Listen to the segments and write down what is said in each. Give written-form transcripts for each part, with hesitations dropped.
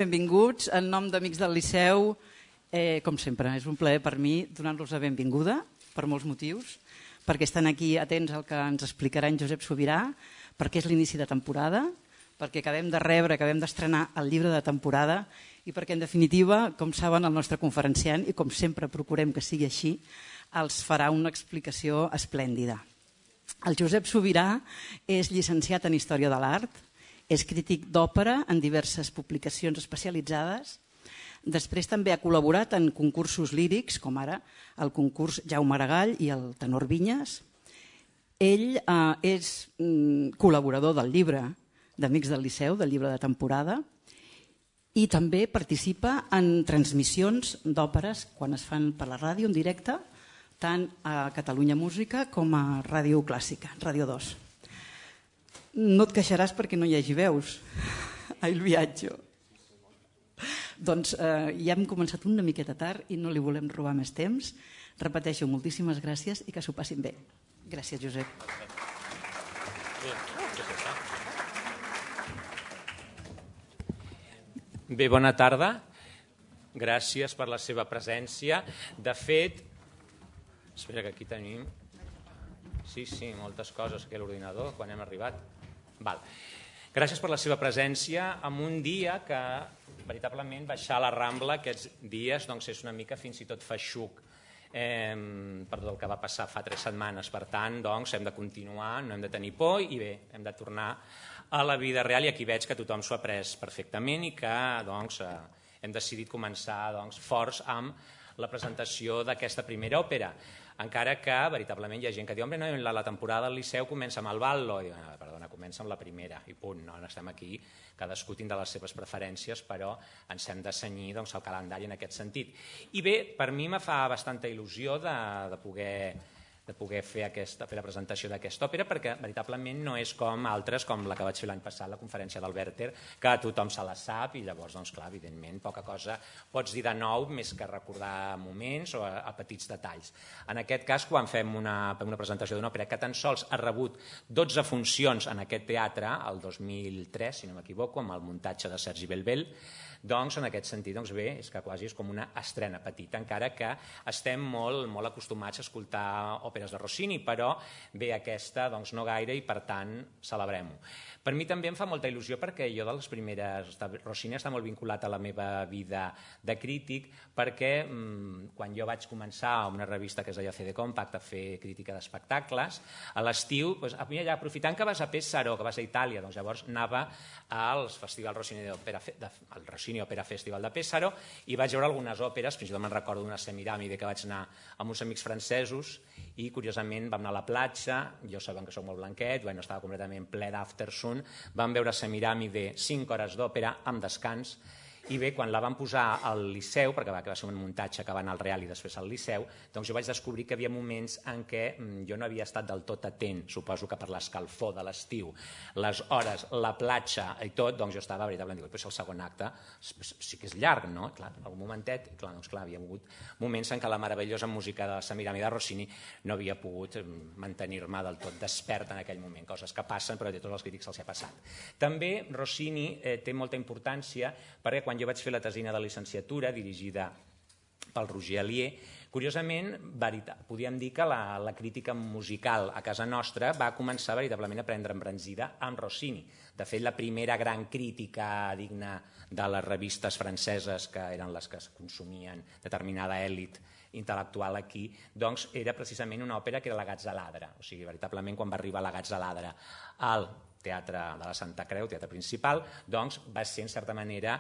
Benvinguts. En nom d'Amics del Liceu, com sempre, és un plaer per mi donar-los la benvinguda, per molts motius, perquè estan aquí atents al que ens explicarà en Josep Subirà, perquè és l'inici de temporada, perquè acabem d'estrenar el llibre de temporada i perquè, en definitiva, com saben, el nostre conferenciant, i com sempre procurem que sigui així, els farà una explicació esplèndida. El Josep Subirà és llicenciat en Història de l'Art, és crític d'òpera en diverses publicacions especialitzades. Després també ha col·laborat en concursos lírics, com ara el concurs Jaume Aragall i el Tenor Vinyes. Ell és col·laborador del llibre d'Amics del Liceu, del llibre de temporada, i també participa en transmissions d'òperes quan es fan per la ràdio en directe, tant a Catalunya Música com a Ràdio Clàssica, Ràdio 2. No et queixaràs perquè no hi hagi veus al viatge. Doncs ja hem començat una miqueta tard i no li volem robar més temps. Repeteixo, moltíssimes gràcies i que s'ho passin bé. Gràcies, Josep. Bé, bona tarda. Gràcies per la seva presència. De fet, espera que aquí tenim... Sí, moltes coses aquí a l'ordinador quan hem arribat. Gràcies per la seva presència en un dia que veritablement baixar a la Rambla aquests dies és una mica fins i tot feixuc per tot el que va passar fa 3 setmanes. Per tant, hem de continuar, no hem de tenir por i bé, hem de tornar a la vida real i aquí veig que tothom s'ho ha pres perfectament i que hem decidit començar forts amb la presentació d'aquesta primera òpera. Encara que veritablement hi ha gent que diu la temporada del Liceu comença amb el Ballo, i diu, perdona, comença amb la primera i punt, no estem aquí cadascú tindrà les seves preferències, però ens hem de cenyir el calendari en aquest sentit. I bé, per mi me fa bastanta il·lusió de poder fer la presentació d'aquesta òpera, perquè veritablement no és com altres, com la que vaig fer l'any passat, la conferència del Werther, que tothom se la sap i llavors, clar, evidentment, poca cosa pots dir de nou més que recordar moments o a petits detalls. En aquest cas, quan fem una presentació d'una òpera que tan sols ha rebut 12 funcions en aquest teatre, el 2003, si no m'equivoco, amb el muntatge de Sergi Belbel, en aquest sentit, bé, és que quasi és com una estrena petita, encara que estem molt acostumats a escoltar òperes de Rossini, però bé, aquesta no gaire i per tant celebrem-ho. Per mi també em fa molta il·lusió perquè jo de les primeres... Rossini està molt vinculat a la meva vida de crític perquè quan jo vaig començar a una revista que es deia CD Compact a fer crítica d'espectacles, a l'estiu, aprofitant que vas a Pessaro, que vas a Itàlia, llavors anava als festivals Rossini Opera Festival de Pessaro i vaig veure algunes òperes, fins i tot me'n recordo d'una Semiramide que vaig anar amb uns amics francesos i curiosament vam anar a la platja, jo sabem que soc molt blanquet, estava completament ple d'aftersun, vam veure Semiramide 5 hores d'òpera amb descans i bé, quan la van posar al Liceu, perquè va ser un muntatge que va anar al Real i després al Liceu, jo vaig descobrir que hi havia moments en què jo no havia estat del tot atent, suposo que per l'escalfor de l'estiu, les hores, la platja i tot, jo estava veritablement, però el segon acte sí que és llarg, no? Clar, algun momentet, clar, havia hagut moments en què la meravellosa música de la Semiramide de Rossini no havia pogut mantenir-me del tot despert en aquell moment, coses que passen, però a tots els crítics se'ls ha passat. També Rossini té molta importància perquè quan jo vaig fer la tesina de licenciatura dirigida pel Roger Alier, curiosament, podríem dir que la crítica musical a casa nostra va començar veritablement a prendre embranzida amb Rossini. De fet, la primera gran crítica digna de les revistes franceses, que eren les que es consumien determinada èlit intel·lectual aquí, era precisament una òpera que era la Gazzaladra. O sigui, veritablement, quan va arribar la Gazzaladra al Teatre de la Santa Creu, teatre principal, va ser, en certa manera,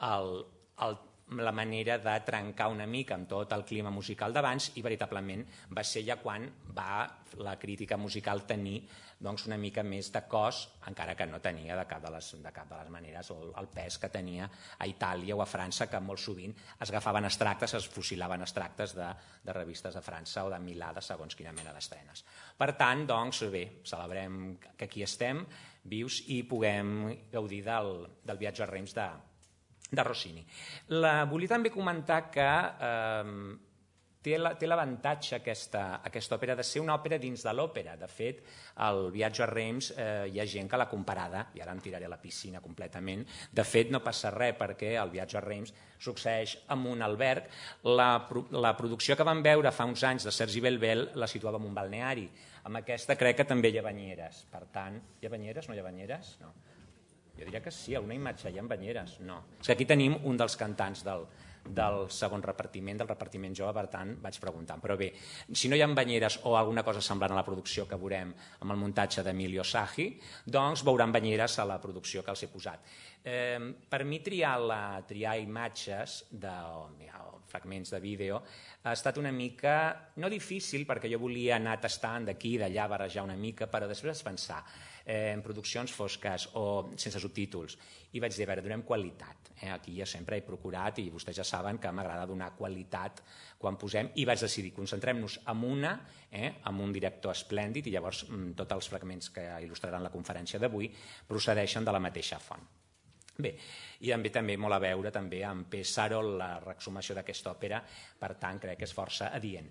la manera de trencar una mica amb tot el clima musical d'abans i veritablement va ser ja quan va la crítica musical tenir una mica més de cos, encara que no tenia de cap de les maneres el pes que tenia a Itàlia o a França, que molt sovint es agafaven extractes, es fusilaven extractes de revistes de França o de Milà de segons quina mena d'estrenes. Per tant, bé, celebrem que aquí estem vius i puguem gaudir del viatge a Reims de Rossini. Volia també comentar que té l'avantatge aquesta òpera de ser una òpera dins de l'òpera. De fet, el Viatge a Reims hi ha gent que l'ha comparada, i ara em tiraré a la piscina completament. De fet, no passa res perquè el Viatge a Reims succeeix en un alberg. La producció que vam veure fa uns anys de Sergi Belbel la situava en un balneari. Amb aquesta crec que també hi ha banyeres. Per tant, hi ha banyeres? No hi ha banyeres? No. Jo diria que sí, alguna imatge hi ha banyeres. No. És que aquí tenim un dels cantants del segon repartiment, del repartiment jove, per tant vaig preguntant. Però bé, si no hi ha banyeres o alguna cosa semblant a la producció que veurem amb el muntatge d'Emilio Sagi, doncs veuran banyeres a la producció que els he posat. Per mi triar imatges fragments de vídeo ha estat una mica, no difícil, perquè jo volia anar tastant d'aquí i d'allà, barrejar una mica, però després vaig pensar en produccions fosques o sense subtítols, i vaig dir, a veure, donem qualitat. Aquí jo sempre he procurat, i vostès ja saben que m'agrada donar qualitat quan posem, i vaig decidir, concentrem-nos en un director esplèndid, i llavors tots els fragments que il·lustraran la conferència d'avui procedeixen de la mateixa font. Bé, i també molt a veure també amb P. Sarol, la reexhumació d'aquesta òpera, per tant crec que és força adient.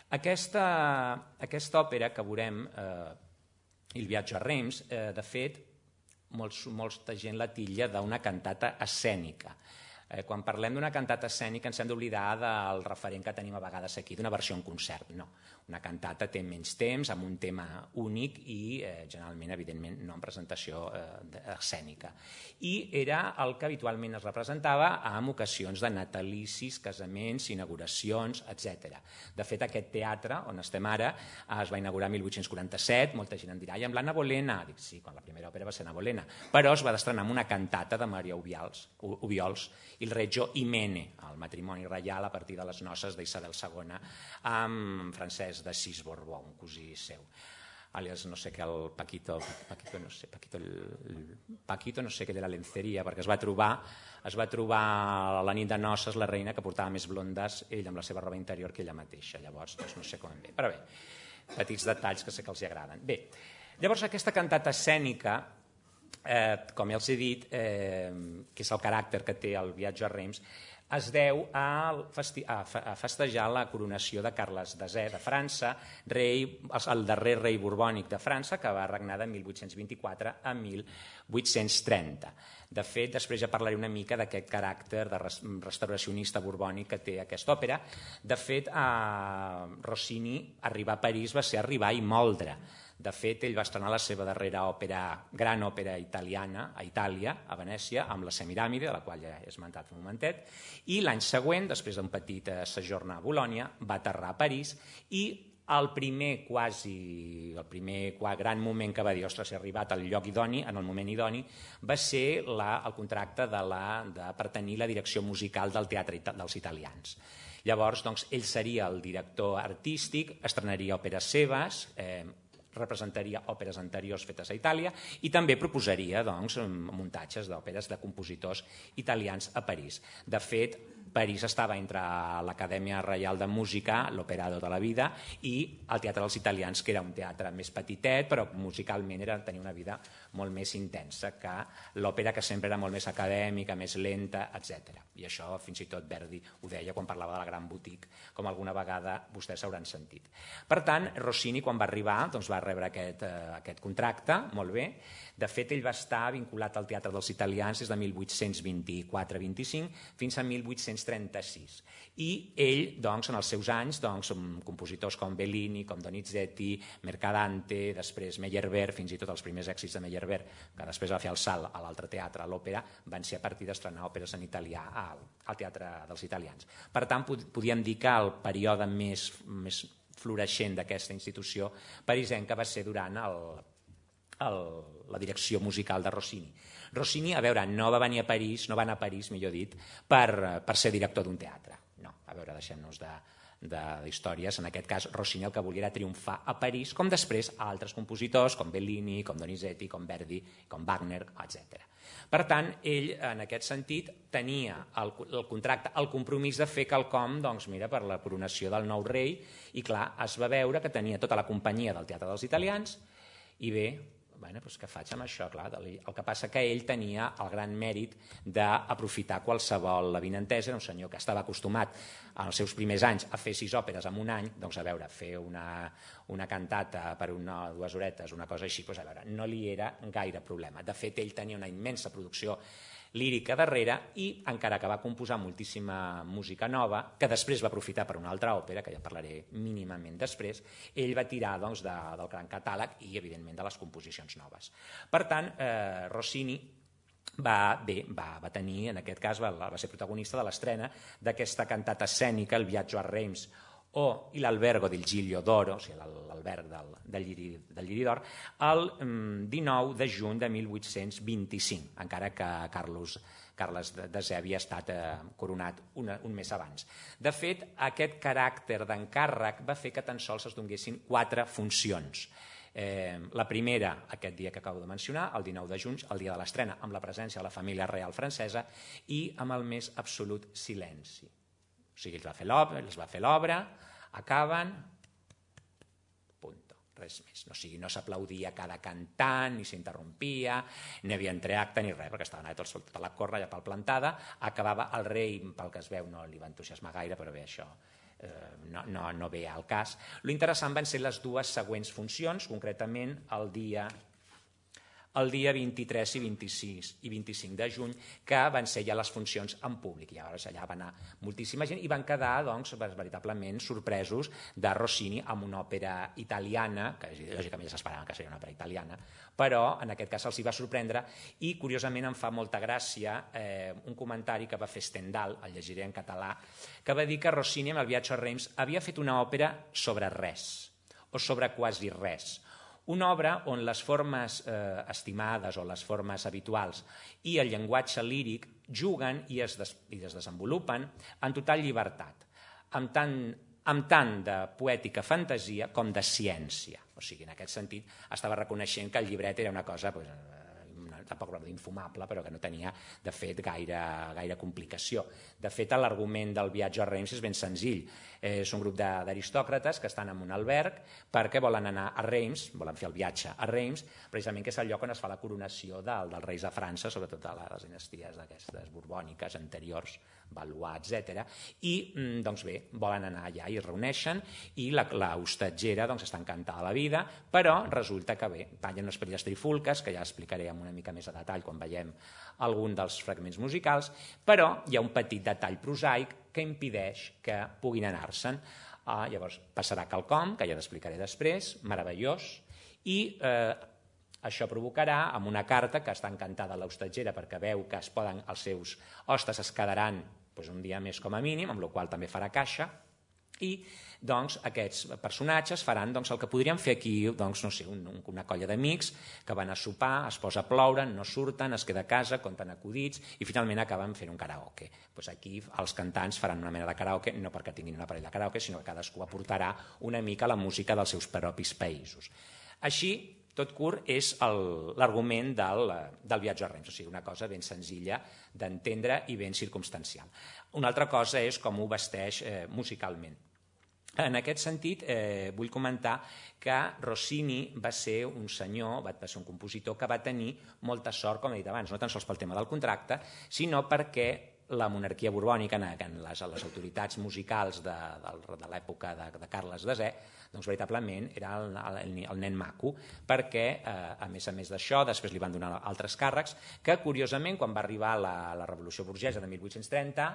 Aquesta òpera que veurem, Il viatge a Reims, de fet, molta gent la titlla d'una cantata escènica. Quan parlem d'una cantata escènica ens hem d'oblidar del referent que tenim a vegades aquí, d'una versió en concert. No, una cantata té menys temps, amb un tema únic i generalment, evidentment, no en presentació escènica. I era el que habitualment es representava en ocasions de natalicis, casaments, inauguracions, etc. De fet, aquest teatre on estem ara es va inaugurar el 1847, molta gent em dirà, i amb l'Anna Bolena? Dic, sí, quan la primera òpera va ser Anna Bolena, però es va estrenar amb una cantata de Maria Obiols, Il Reggio Imene, el matrimoni reial a partir de les noces d'Isabel II amb Francesc d'Assís Borbó, un cosí seu. Alias, no sé què, el Paquito no sé què de la lenceria, perquè es va trobar la nit de noces la reina que portava més blondes ell amb la seva roba interior que ella mateixa. Llavors, no sé com en ve. Però bé, petits detalls que sé que els agraden. Bé, llavors aquesta cantata escènica, com ja els he dit, que és el caràcter que té el viatge a Reims, es deu a festejar la coronació de Carles X de França, el darrer rei borbònic de França, que va regnar de 1824 a 1830. De fet, després ja parlaré una mica d'aquest caràcter de restauracionista borbònic que té aquesta òpera. De fet, Rossini, arribar a París va ser arribar i moldre. De fet, ell va estrenar la seva darrera gran òpera italiana a Itàlia, a Venècia, amb la Semíramide, de la qual ja he esmentat un momentet, i l'any següent, després d'un petit sojorn a Bolònia, va aterrar a París i el primer gran moment que va dir, ostres, he arribat al lloc idoni, en el moment idoni, va ser el contracte per tenir la direcció musical del Teatre dels Italians. Llavors, ell seria el director artístic, estrenaria òperes seves, representaria òperes anteriors fetes a Itàlia i també proposaria muntatges d'òperes de compositors italians a París. De fet, París estava entre l'Acadèmia Reial de Música, l'Operato de la Vida, i el Teatre dels Italians, que era un teatre més petitet, però musicalment tenia una vida molt més intensa que l'òpera, que sempre era molt més acadèmica, més lenta, etc. I això fins i tot Verdi ho deia quan parlava de la Gran Boutique, com alguna vegada vostès hauran sentit. Per tant, Rossini, quan va arribar, va rebre aquest contracte, molt bé. De fet, ell va estar vinculat al Teatre dels Italians des de 1824-25 fins a 1836. I ell, en els seus anys, compositors com Bellini, com Donizetti, Mercadante, després Meyerbeer, fins i tot els primers èxits de Meyerbeer, que després va fer el salt a l'altre teatre, a l'òpera, van ser a partir d'estrenar òperes en italià al Teatre dels Italians. Per tant, podíem dir que el període més floreixent d'aquesta institució parisenca va ser durant la direcció musical de Rossini. Rossini, a veure, no va anar a París, millor dit, per ser director d'un teatre. No, a veure, deixem-nos d'històries. En aquest cas, Rossini el que volia era triomfar a París, com després a altres compositors, com Bellini, com Donizetti, com Verdi, com Wagner, etc. Per tant, ell, en aquest sentit, tenia el contracte, el compromís de fer quelcom, per la coronació del nou rei, i clar, es va veure que tenia tota la companyia del Teatre dels Italians, i bé, doncs què faig amb això? Clar, el que passa que ell tenia el gran mèrit d'aprofitar qualsevol avinentesa. Era un senyor que estava acostumat en els seus primers anys a fer 6 òperes en un any, doncs a veure, fer una cantata per 2 horetes, una cosa així, doncs a veure, no li era gaire problema. De fet, ell tenia una immensa producció lírica darrere i encara que va composar moltíssima música nova, que després va aprofitar per una altra òpera, que ja parlaré mínimament després, ell va tirar del gran catàleg i evidentment de les composicions noves. Per tant, Rossini va tenir, en aquest cas va ser protagonista de l'estrena d'aquesta cantata escènica, El viaggio a Reims, i l'Albergo del Giglio d'Oro, o sigui, l'alberg del Lliri d'Or, el 19 de juny de 1825, encara que Carles X havia estat coronat un mes abans. De fet, aquest caràcter d'encàrrec va fer que tan sols es donguessin 4 funcions. La primera, aquest dia que acabo de mencionar, el 19 de juny, el dia de l'estrena, amb la presència de la família real francesa i amb el més absolut silenci. O sigui, els va fer l'obra, acaben, punto, res més. O sigui, no s'aplaudia cada cantant, ni s'interrompia, ni havia entreacte ni res, perquè estaven allà tota la corra allà plantada, acabava el rei, pel que es veu, no li va entusiasmar gaire, però bé, això no ve al cas. L'interessant van ser les 2 següents funcions, concretament el dia 23 i 25 de juny, que van ser ja les funcions en públic. Llavors allà va anar moltíssima gent i van quedar veritablement sorpresos de Rossini amb una òpera italiana, que lògicament ja s'esperaven que seria una òpera italiana, però en aquest cas els hi va sorprendre i curiosament em fa molta gràcia un comentari que va fer Stendhal, el llegiré en català, que va dir que Rossini amb El viatge a Reims havia fet una òpera sobre res, o sobre quasi res, una obra on les formes estimades o les formes habituals i el llenguatge líric juguen i es desenvolupen en total llibertat, amb tant de poètica fantasia com de ciència. O sigui, en aquest sentit, estava reconeixent que el llibret era una cosa, tampoc infumable, però que no tenia, de fet, gaire complicació. De fet, l'argument del viatge a Reims és ben senzill. És un grup d'aristòcrates que estan en un alberg perquè volen anar a Reims, volen fer el viatge a Reims, precisament que és el lloc on es fa la coronació dels reis de França, sobretot de les dinasties d'aquestes borbòniques anteriors, Valois, etc. I, doncs bé, volen anar allà i es reuneixen i l'hostatgera està encantada de la vida, però resulta que bé, ballen unes petites trifulques, que ja explicaré amb una mica més a detall quan veiem algun dels fragments musicals, però hi ha un petit detall prosaic que impedeix que puguin anar-se'n. Llavors passarà quelcom, que ja t'explicaré després, meravellós, i això provocarà, amb una carta que està encantada l'hostatgera perquè veu que els seus hostes es quedaran un dia més com a mínim, amb la qual també farà caixa, i aquests personatges faran el que podríem fer aquí, una colla d'amics que van a sopar, es posa a ploure, no surten, es queda a casa, conten acudits i finalment acaben fent un karaoke. Aquí els cantants faran una mena de karaoke, no perquè tinguin un aparell de karaoke, sinó que cadascú aportarà una mica la música dels seus propis països. Així, tot curt, és l'argument del viatge a Reims, o sigui, una cosa ben senzilla d'entendre i ben circumstancial. Una altra cosa és com ho vesteix musicalment. En aquest sentit, vull comentar que Rossini va ser un senyor, va ser un compositor que va tenir molta sort, com he dit abans, no tan sols pel tema del contracte, sinó perquè la monarquia borbònica, en les autoritats musicals de l'època de Carles X, veritablement era el nen maco, perquè, a més d'això, després li van donar altres càrrecs, que, curiosament, quan va arribar la Revolució Burgesa de 1830,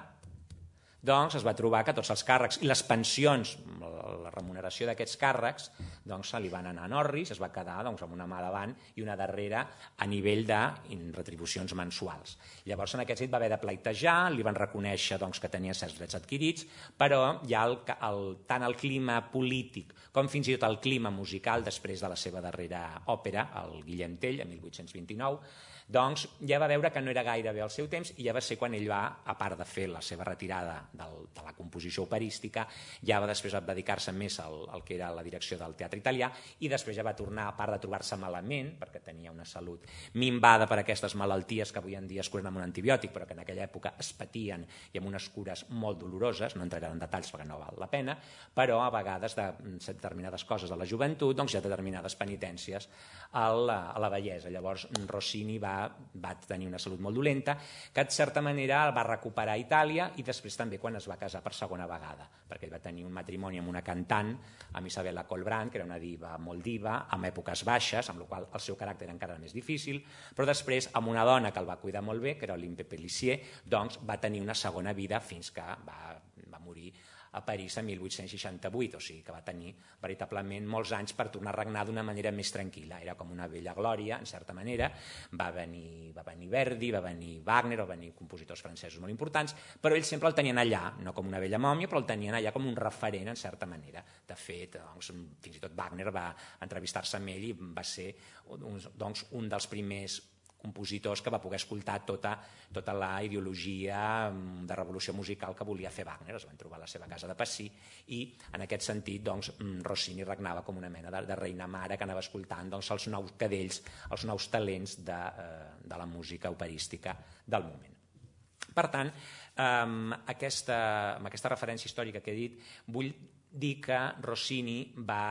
es va trobar que tots els càrrecs i les pensions, la remuneració d'aquests càrrecs, se li van anar en orris, es va quedar amb una mà davant i una darrere a nivell de retribucions mensuals. Llavors, en aquest sentit, va haver de pleitejar, li van reconèixer que tenia certs drets adquirits, però ja tant el clima polític com fins i tot el clima musical després de la seva darrera òpera, el Guillem Tell, en 1829, Doncs ja va veure que no era gaire bé el seu temps i ja va ser quan ell va, a part de fer la seva retirada de la composició operística, ja va després dedicar-se més al que era la direcció del teatre italià i després ja va tornar, a part de trobar-se malament, perquè tenia una salut minvada per aquestes malalties que avui en dia es curen amb un antibiòtic, però que en aquella època es patien i amb unes cures molt doloroses, no entraré en detalls perquè no val la pena, però a vegades de determinades coses de la joventut, doncs hi ha determinades penitències a la vellesa. Llavors Rossini va tenir una salut molt dolenta, que en certa manera el va recuperar a Itàlia i després també quan es va casar per segona vegada, perquè ell va tenir un matrimoni amb una cantant, amb Isabella Colbrand, que era una diva molt diva, amb èpoques baixes, amb la qual el seu caràcter encara era més difícil, però després amb una dona que el va cuidar molt bé, que era Olympe Pellissier, doncs va tenir una segona vida fins que va morir a París en 1868, o sigui que va tenir veritablement molts anys per tornar a regnar d'una manera més tranquil·la. Era com una vella glòria, en certa manera. Va venir Verdi, va venir Wagner, va venir compositors francesos molt importants, però ells sempre el tenien allà, no com una vella mòmia, però el tenien allà com un referent, en certa manera. De fet, doncs, fins i tot Wagner va entrevistar-se amb ell i va ser doncs, un dels primers compositors que va poder escoltar tota la ideologia de revolució musical que volia fer Wagner. Es van trobar a la seva casa de Passy i en aquest sentit doncs, Rossini regnava com una mena de reina mare que anava escoltant doncs, els nous cadells, els nous talents de la música operística del moment. Per tant, amb aquesta referència històrica que he dit, vull dir que Rossini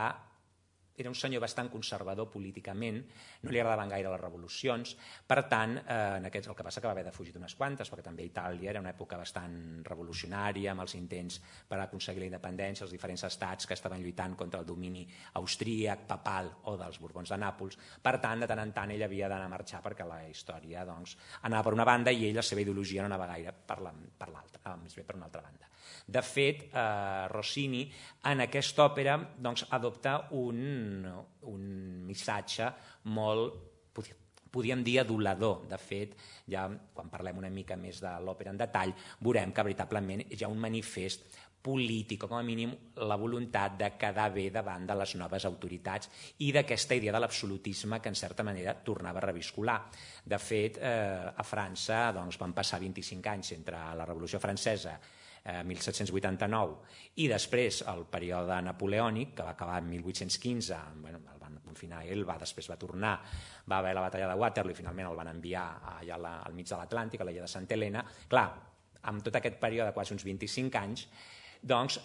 era un senyor bastant conservador políticament, no li agradaven gaire les revolucions, per tant, el que passa que va haver de fugir d'unes quantes, perquè també Itàlia era una època bastant revolucionària, amb els intents per aconseguir la independència, els diferents estats que estaven lluitant contra el domini austríac, papal o dels Borbons de Nàpols. Per tant, de tant en tant ell havia d'anar a marxar perquè la història anava per una banda i ell la seva ideologia no anava gaire per l'altra, anava més bé per una altra banda. De fet, Rossini en aquesta òpera adopta un missatge molt, podríem dir, adulador. De fet, ja quan parlem una mica més de l'òpera en detall, veurem que veritablement hi ha un manifest polític, o com a mínim la voluntat de quedar bé davant de les noves autoritats i d'aquesta idea de l'absolutisme que en certa manera tornava a reviscolar. De fet, a França van passar 25 anys entre la Revolució Francesa 1789 i després el període napoleònic, que va acabar en 1815, el van confinar ell, després va tornar, va haver la batalla de Waterloo i finalment el van enviar allà al mig de l'Atlàntic, a l'illa de Santa Helena. Clar, amb tot aquest període, quasi uns 25 anys, doncs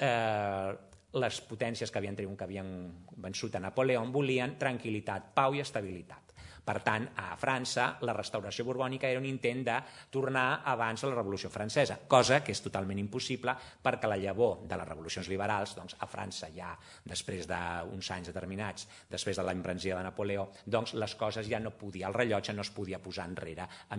les potències que havien vençut a Napoleó volien tranquil·litat, pau i estabilitat. Per tant, a França, la restauració borbònica era un intent de tornar abans a la Revolució Francesa, cosa que és totalment impossible perquè la llavor de les revolucions liberals, doncs a França ja després d'uns anys determinats, després de la embranzida de Napoleó, doncs les coses ja no podia, el rellotge no es podia posar enrere a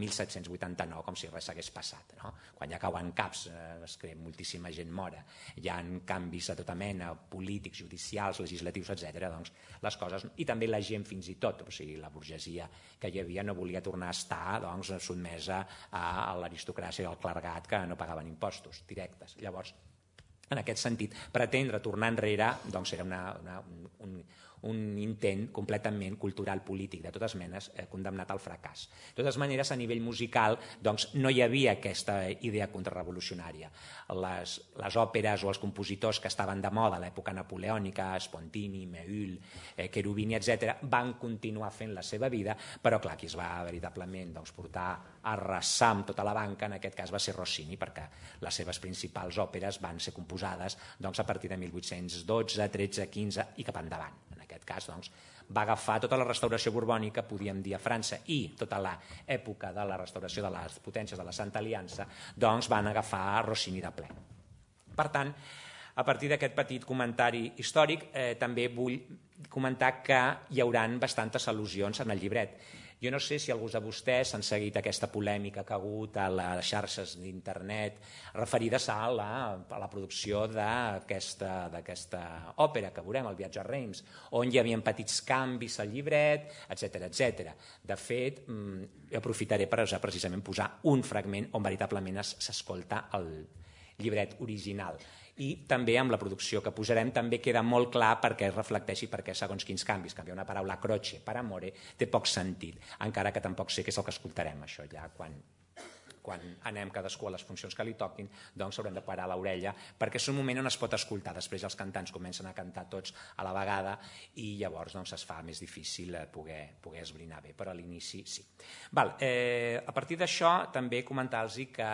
1789 com si res s'hagués passat. No? Quan ja cauen caps, es crea moltíssima gent mora, hi ha canvis de tota mena, polítics, judicials, legislatius, etc. Doncs les coses, i també la gent fins i tot, o sigui, la burgesia que hi havia no volia tornar a estar sotmesa a l'aristocràcia i al clergat que no pagaven impostos directes. Llavors, en aquest sentit, pretendre tornar enrere era un intent completament cultural, polític, de totes menes, condemnat al fracàs. De totes maneres, a nivell musical, no hi havia aquesta idea contrarrevolucionària. Les òperes o els compositors que estaven de moda a l'època napoleònica, Spontini, Méhul, Cherubini, etc., van continuar fent la seva vida, però clar, qui es va veritablement portar a arrasar amb tota la banca, en aquest cas va ser Rossini, perquè les seves principals òperes van ser composades a partir de 1812, 13, 15 i cap endavant. En aquest cas, va agafar tota la restauració borbònica, podíem dir, a França, i tota l'època de la restauració de les potències de la Santa Aliança, van agafar Rossini de ple. Per tant, a partir d'aquest petit comentari històric, també vull comentar que hi haurà bastantes al·lusions en el llibret. Jo no sé si alguns de vostès han seguit aquesta polèmica que ha hagut a les xarxes d'internet referides a la producció d'aquesta òpera que veurem, El viatge a Reims, on hi havia petits canvis al llibret, etc. De fet, jo aprofitaré per precisament posar un fragment on veritablement s'escolta llibret original. I també amb la producció que posarem també queda molt clar perquè es reflecteixi perquè segons quins canvis, canviar una paraula croce per amore té poc sentit, encara que tampoc sé què és el que escoltarem, això ja quan anem cadascú a les funcions que li toquin, doncs haurem de parar l'orella, perquè és un moment on es pot escoltar, després els cantants comencen a cantar tots a la vegada i llavors doncs, es fa més difícil poder esbrinar bé, però a l'inici sí. A partir d'això també comentar-los que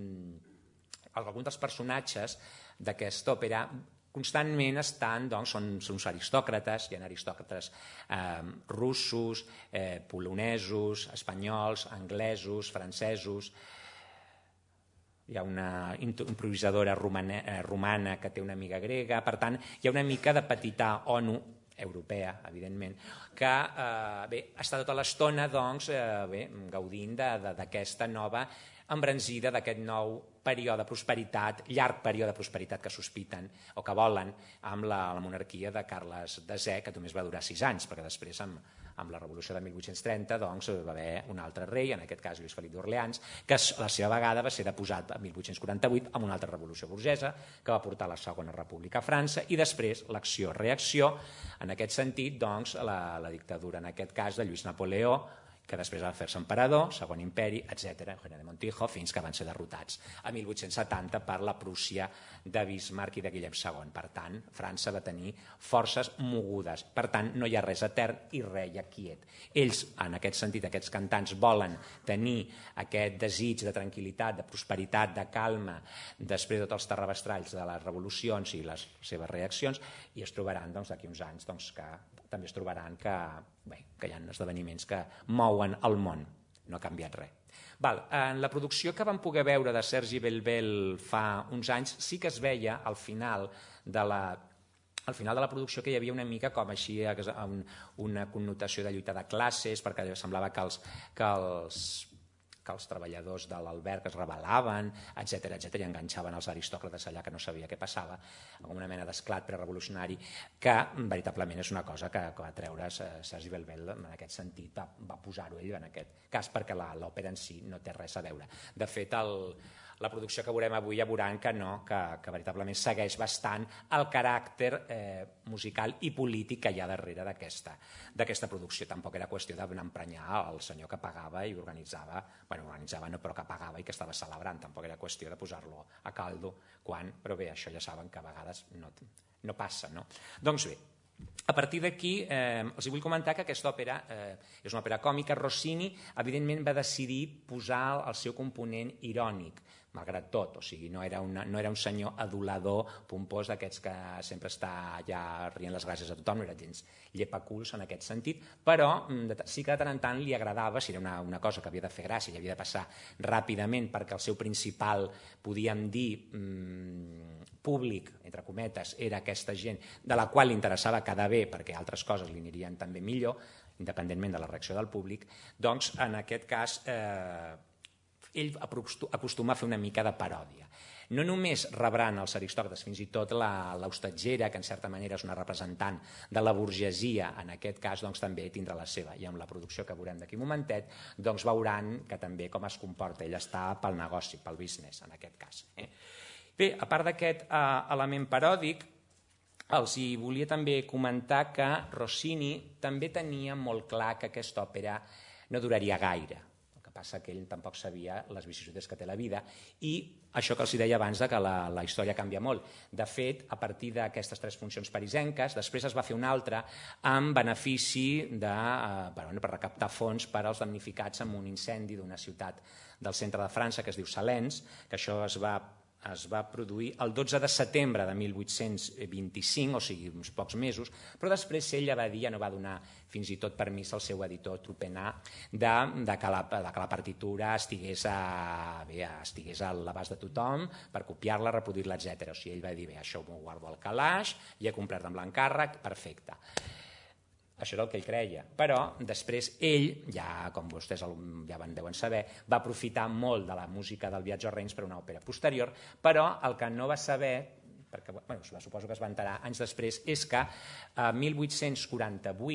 alguns dels personatges d'aquesta òpera constantment estan, doncs, són aristòcrates, hi ha aristòcrates russos, polonesos, espanyols, anglesos, francesos, hi ha una improvisadora romana que té una amiga grega, per tant, hi ha una mica de petita ONU europea, evidentment, que està tota l'estona gaudint d'aquesta nova embranzida, d'aquest nou període de prosperitat, llarg període de prosperitat que sospiten o que volen amb la monarquia de Carles X, que només va durar 6 anys, perquè després amb la revolució de 1830 doncs, va haver un altre rei, en aquest cas Lluís Felip d'Orleans, que a la seva vegada va ser deposat en 1848 amb una altra revolució burgesa que va portar la Segona República a França i després l'acció-reacció, en aquest sentit doncs, la dictadura en aquest cas de Lluís Napoleó, que després va fer-se emperador, Segon Imperi, etc., Eugeni de Montijo, fins que van ser derrotats a 1870 per la Prússia de Bismarck i de Guillem II. Per tant, França va tenir forces mogudes. Per tant, no hi ha res etern i res quiet. Ells, en aquest sentit, aquests cantants volen tenir aquest desig de tranquil·litat, de prosperitat, de calma, després de tots els terrabestralls de les revolucions i les seves reaccions, i es trobaran d'aquí uns anys que també es trobaran que hi ha esdeveniments que mouen el món. No ha canviat res. En la producció que vam poder veure de Sergi Belbel fa uns anys sí que es veia al final de la producció que hi havia una mica com així una connotació de lluita de classes, perquè semblava que els treballadors de l'alberg es rebel·laven, etc i enganxaven els aristòcrates allà que no sabia què passava, amb una mena d'esclat prerevolucionari que veritablement és una cosa que va treure Sergi Belbel en aquest sentit, va posar-ho ell en aquest cas perquè l'òpera en si no té res a veure. De fet, la producció que veurem avui ja veuran que no, que veritablement segueix bastant el caràcter musical i polític que hi ha darrere d'aquesta producció. Tampoc era qüestió d'emprenyar el senyor que pagava i organitzava no, però que pagava i que estava celebrant. Tampoc era qüestió de posar-lo a caldo però bé, això ja saben que a vegades no passa, no? Doncs bé, a partir d'aquí els vull comentar que aquesta òpera és una òpera còmica. Rossini evidentment va decidir posar el seu component irònic, malgrat tot, o sigui, no era un senyor adulador, pompós, d'aquests que sempre està ja rient les gràcies a tothom, no era gens llepaculs en aquest sentit, però sí que de tant en tant li agradava, si era una cosa que havia de fer gràcia i havia de passar ràpidament perquè el seu principal, podíem dir, públic, entre cometes, era aquesta gent de la qual li interessava quedar bé perquè altres coses li anirien també millor, independentment de la reacció del públic, doncs en aquest cas ell acostuma a fer una mica de paròdia. No només rebran els aristòcrates, fins i tot l'hostatgera, que en certa manera és una representant de la burgesia, en aquest cas doncs, també tindrà la seva. I amb la producció que veurem d'aquí un momentet doncs, veuran que també com es comporta. Ell està pel negoci, pel business, en aquest cas. Bé, a part d'aquest element paròdic, els hi volia també comentar que Rossini també tenia molt clar que aquesta òpera no duraria gaire. Passa que ell tampoc sabia les vicissituds que té la vida i això que els deia abans que la història canvia molt. De fet, a partir d'aquestes 3 funcions parisenques, després es va fer una altra amb benefici per recaptar fons per als damnificats en un incendi d'una ciutat del centre de França que es diu Salens, que això es va produir el 12 de setembre de 1825, o sigui, uns pocs mesos, però després ell ja va dir, ja no va donar fins i tot permís al seu editor Tropenar de que la partitura estigués a l'abast de tothom per copiar-la, reproduir-la, etc. O sigui, ell va dir, bé, això m'ho guardo al calaix, ja he complert amb l'encàrrec, perfecte. Això era el que ell creia, però després ell, ja com vostès ja deuen saber, va aprofitar molt de la música del Viatge als Reims per una òpera posterior, però el que no va saber, perquè suposo que es va enterar anys després, és que a 1848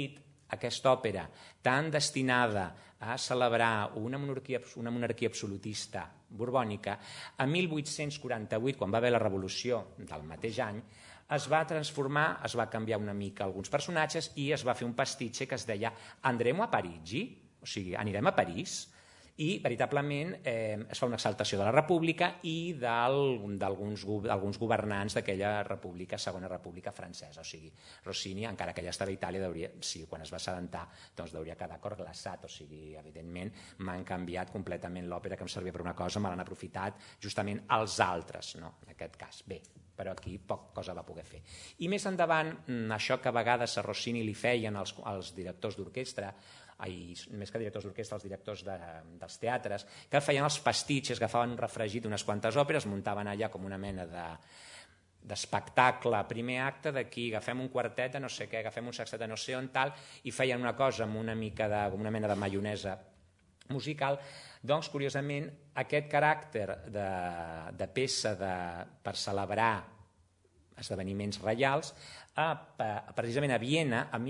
aquesta òpera tan destinada a celebrar una monarquia absolutista borbònica, a 1848, quan va haver la revolució del mateix any, es va transformar, es va canviar una mica alguns personatges i es va fer un pastitxe que es deia Andremo a Parigi, o sigui, anirem a París, i veritablement es fa una exaltació de la república i d'alguns governants d'aquella república, segona república francesa. O sigui, Rossini, encara que ja estava a Itàlia, quan es va assabentar, doncs hauria quedat cor glaçat. O sigui, evidentment, m'han canviat completament l'òpera que em servia per una cosa, me l'han aprofitat justament els altres, no? En aquest cas. Bé, però aquí poc cosa va poder fer. I més endavant, això que a vegades a Rossini li feien els directors d'orquestra, més que directors d'orquestra, els directors dels teatres, que feien els pastitxes, agafaven un refregit d'unes quantes òperes, muntaven allà com una mena d'espectacle, primer acte d'aquí, agafem un quartet de no sé què, agafem un sextet de no sé on tal, i feien una cosa amb una mena de maionesa musical. Doncs, curiosament, aquest caràcter de peça per celebrar esdeveniments reials, precisament a Viena, a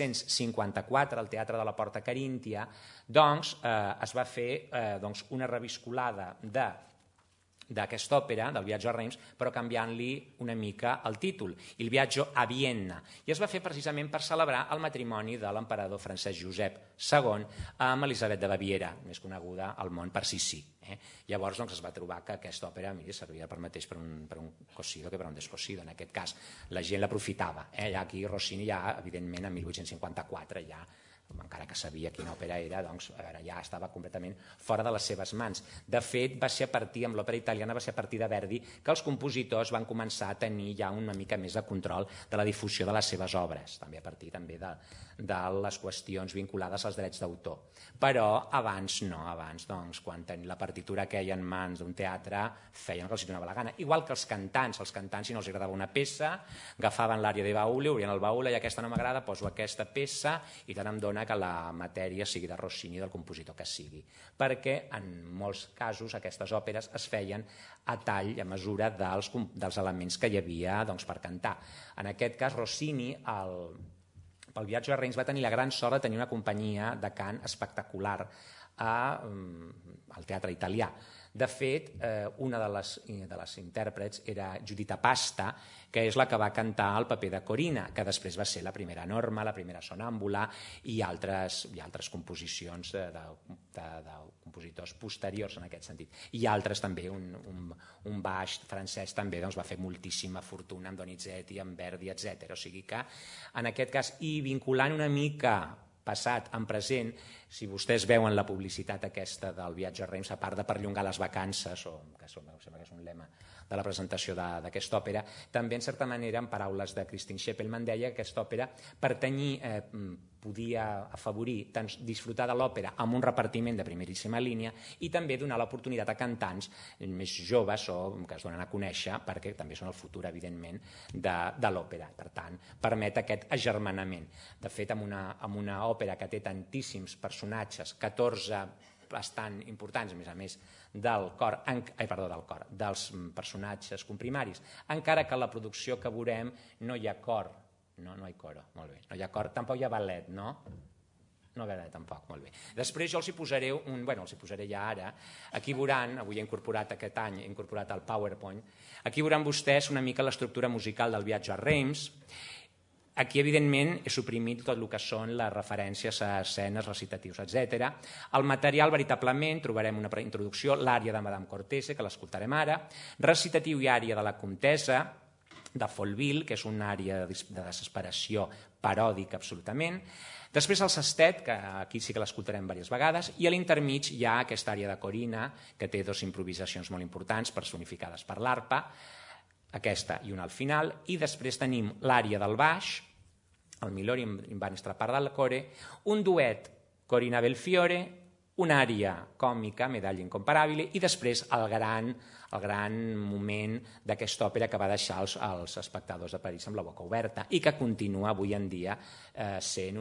1854, al Teatre de la Porta Caríntia, doncs es va fer una reviscolada d'aquesta òpera, del Viatge a Reims, però canviant-li una mica el títol, Il viaggio a Vienna, i es va fer precisament per celebrar el matrimoni de l'emperador francès Josep II amb Elisabet de Baviera, més coneguda al món per Sissi. Llavors es va trobar que aquesta òpera servia per mateix per un cosido que per un descosido. En aquest cas la gent l'aprofitava. Aquí Rossini ja, evidentment, en 1854 ja, encara que sabia quina òpera era, doncs ja estava completament fora de les seves mans. De fet, va ser a partir, amb l'òpera italiana, va ser a partir de Verdi que els compositors van començar a tenir ja una mica més de control de la difusió de les seves obres, també a partir també de les qüestions vinculades als drets d'autor. Però abans no, abans quan tenien la partitura aquella en mans d'un teatre feien el que els donava la gana. Igual que els cantants, si no els agradava una peça, agafaven l'àrea de baule, obrien el baule i aquesta no m'agrada, poso aquesta peça i tant em dona que la matèria sigui de Rossini o del compositor que sigui. Perquè en molts casos aquestes òperes es feien a tall, a mesura dels elements que hi havia per cantar. En aquest cas, Rossini, pel Viatge a Reims, va tenir la gran sort de tenir una companyia de cant espectacular al teatre italià. De fet, una de les intèrprets era Giuditta Pasta, que és la que va cantar el paper de Corina, que després va ser la primera Norma, la primera Sonàmbula i altres composicions de compositors posteriors en aquest sentit. I altres també, un baix francès també va fer moltíssima fortuna amb Donizetti, amb Verdi, etc. O sigui que, en aquest cas, i vinculant una mica passat en present, si vostès veuen la publicitat aquesta del Viatge a Reims, a part de perllongar les vacances, que sembla que és un lema de la presentació d'aquesta òpera, també, en certa manera, en paraules de Christine Scheppelmann, deia que aquesta òpera podia afavorir tant disfrutar de l'òpera amb un repartiment de primeríssima línia i també donar l'oportunitat a cantants més joves o que es donen a conèixer, perquè també són el futur, evidentment, de l'òpera. Per tant, permet aquest agermanament. De fet, amb una òpera que té tantíssims personatges, 14 bastant importants, a més dels personatges comprimaris, encara que en la producció que veurem no hi ha cor. No hi ha coro, molt bé. No hi ha cor, tampoc hi ha ballet, no? No ballet, tampoc, molt bé. Després jo els hi posaré els hi posaré ja ara. Aquí veuran, avui he incorporat aquest any, he incorporat el PowerPoint, aquí veuran vostès una mica l'estructura musical del Viatge a Reims. Aquí, evidentment, he suprimit tot el que són les referències a escenes, recitatius, etc. El material, veritablement, trobarem una introducció, l'ària de Madame Cortese, que l'escoltarem ara, recitatiu i ària de la Comtessa, de Folville, que és una àrea de desesperació paròdica absolutament. Després el sestet, que aquí sí que l'escoltarem diverses vegades, i a l'intermig hi ha aquesta àrea de Corina, que té 2 improvisacions molt importants personificades per l'arpa, aquesta i una al final, i després tenim l'àrea del baix, el Milori in van strappare dal core, un duet Corina Belfiore, un'ària còmica, Medaglia incomparabile, i després el gran moment d'aquesta òpera que va deixar els espectadors de París amb la boca oberta i que continua avui en dia sent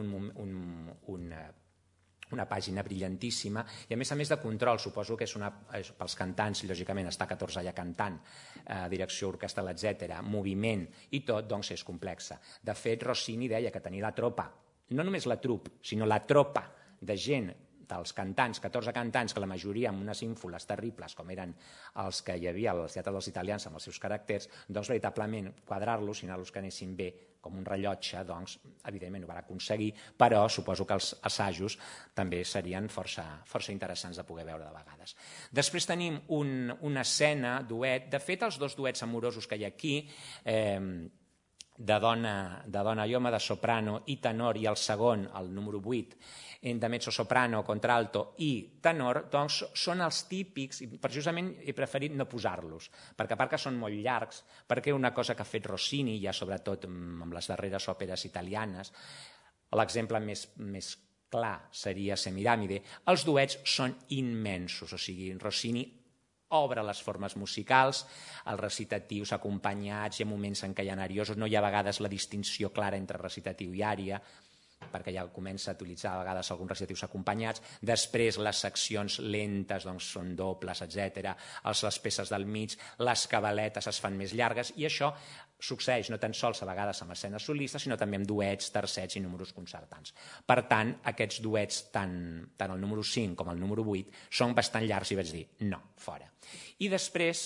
una pàgina brillantíssima i a més de control, suposo que és pels cantants, lògicament està 14 allà cantant, direcció orquestral, etc., moviment i tot, doncs és complexa. De fet, Rossini deia que tenir la tropa no només la troupe, sinó la tropa de gent, dels cantants, 14 cantants, que la majoria amb unes ínfoles terribles, com eren els que hi havia al Teatre dels Italians amb els seus caràcters, doncs veritablement quadrar-los i anar-los que anessin bé com un rellotge, doncs evidentment ho van aconseguir, però suposo que els assajos també serien força interessants de poder veure de vegades. Després tenim una escena, duet, de fet els dos duets amorosos que hi ha aquí, de dona i home, de soprano i tenor, i el segon, el número 8, de mezzo-soprano, contralto i tenor, doncs són els típics, i precisament he preferit no posar-los, perquè a part que són molt llargs, perquè una cosa que ha fet Rossini, ja sobretot amb les darreres òperes italianes, l'exemple més clar seria Semiramide, els duets són immensos, o sigui, Rossini obre les formes musicals, els recitatius acompanyats, hi ha moments en què hi ha ariosos, no hi ha a vegades la distinció clara entre recitatiu i ària, perquè ja comença a utilitzar a vegades alguns recitatius acompanyats, després les seccions lentes doncs, són dobles, etc. Les peces del mig, les cabaletes es fan més llargues, i això succeeix no tan sols a vegades amb escenes solistes, sinó també amb duets, tercets i números concertants. Per tant, aquests duets, tant el número 5 com el número 8, són bastant llargs i vaig dir, no, fora. I després,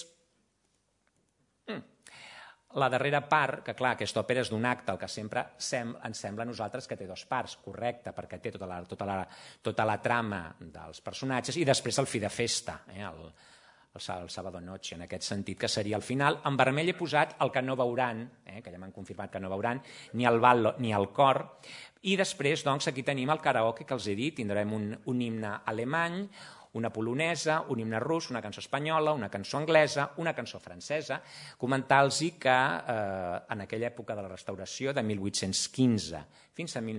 la darrera part, que clar, aquesta òpera és d'un acte, el que sempre ens sembla a nosaltres que té dues parts, correcte, perquè té tota la trama dels personatges i després el fi de festa, el sábado noche, en aquest sentit, que seria el final. En vermell he posat el que no veuran, que ja m'han confirmat que no veuran, ni el ballo ni el cor, i després doncs, aquí tenim el karaoke que els he dit, tindrem un himne alemany, una polonesa, un himne rus, una cançó espanyola, una cançó anglesa, una cançó francesa. Comentar-los que en aquella època de la restauració, de 1815 fins a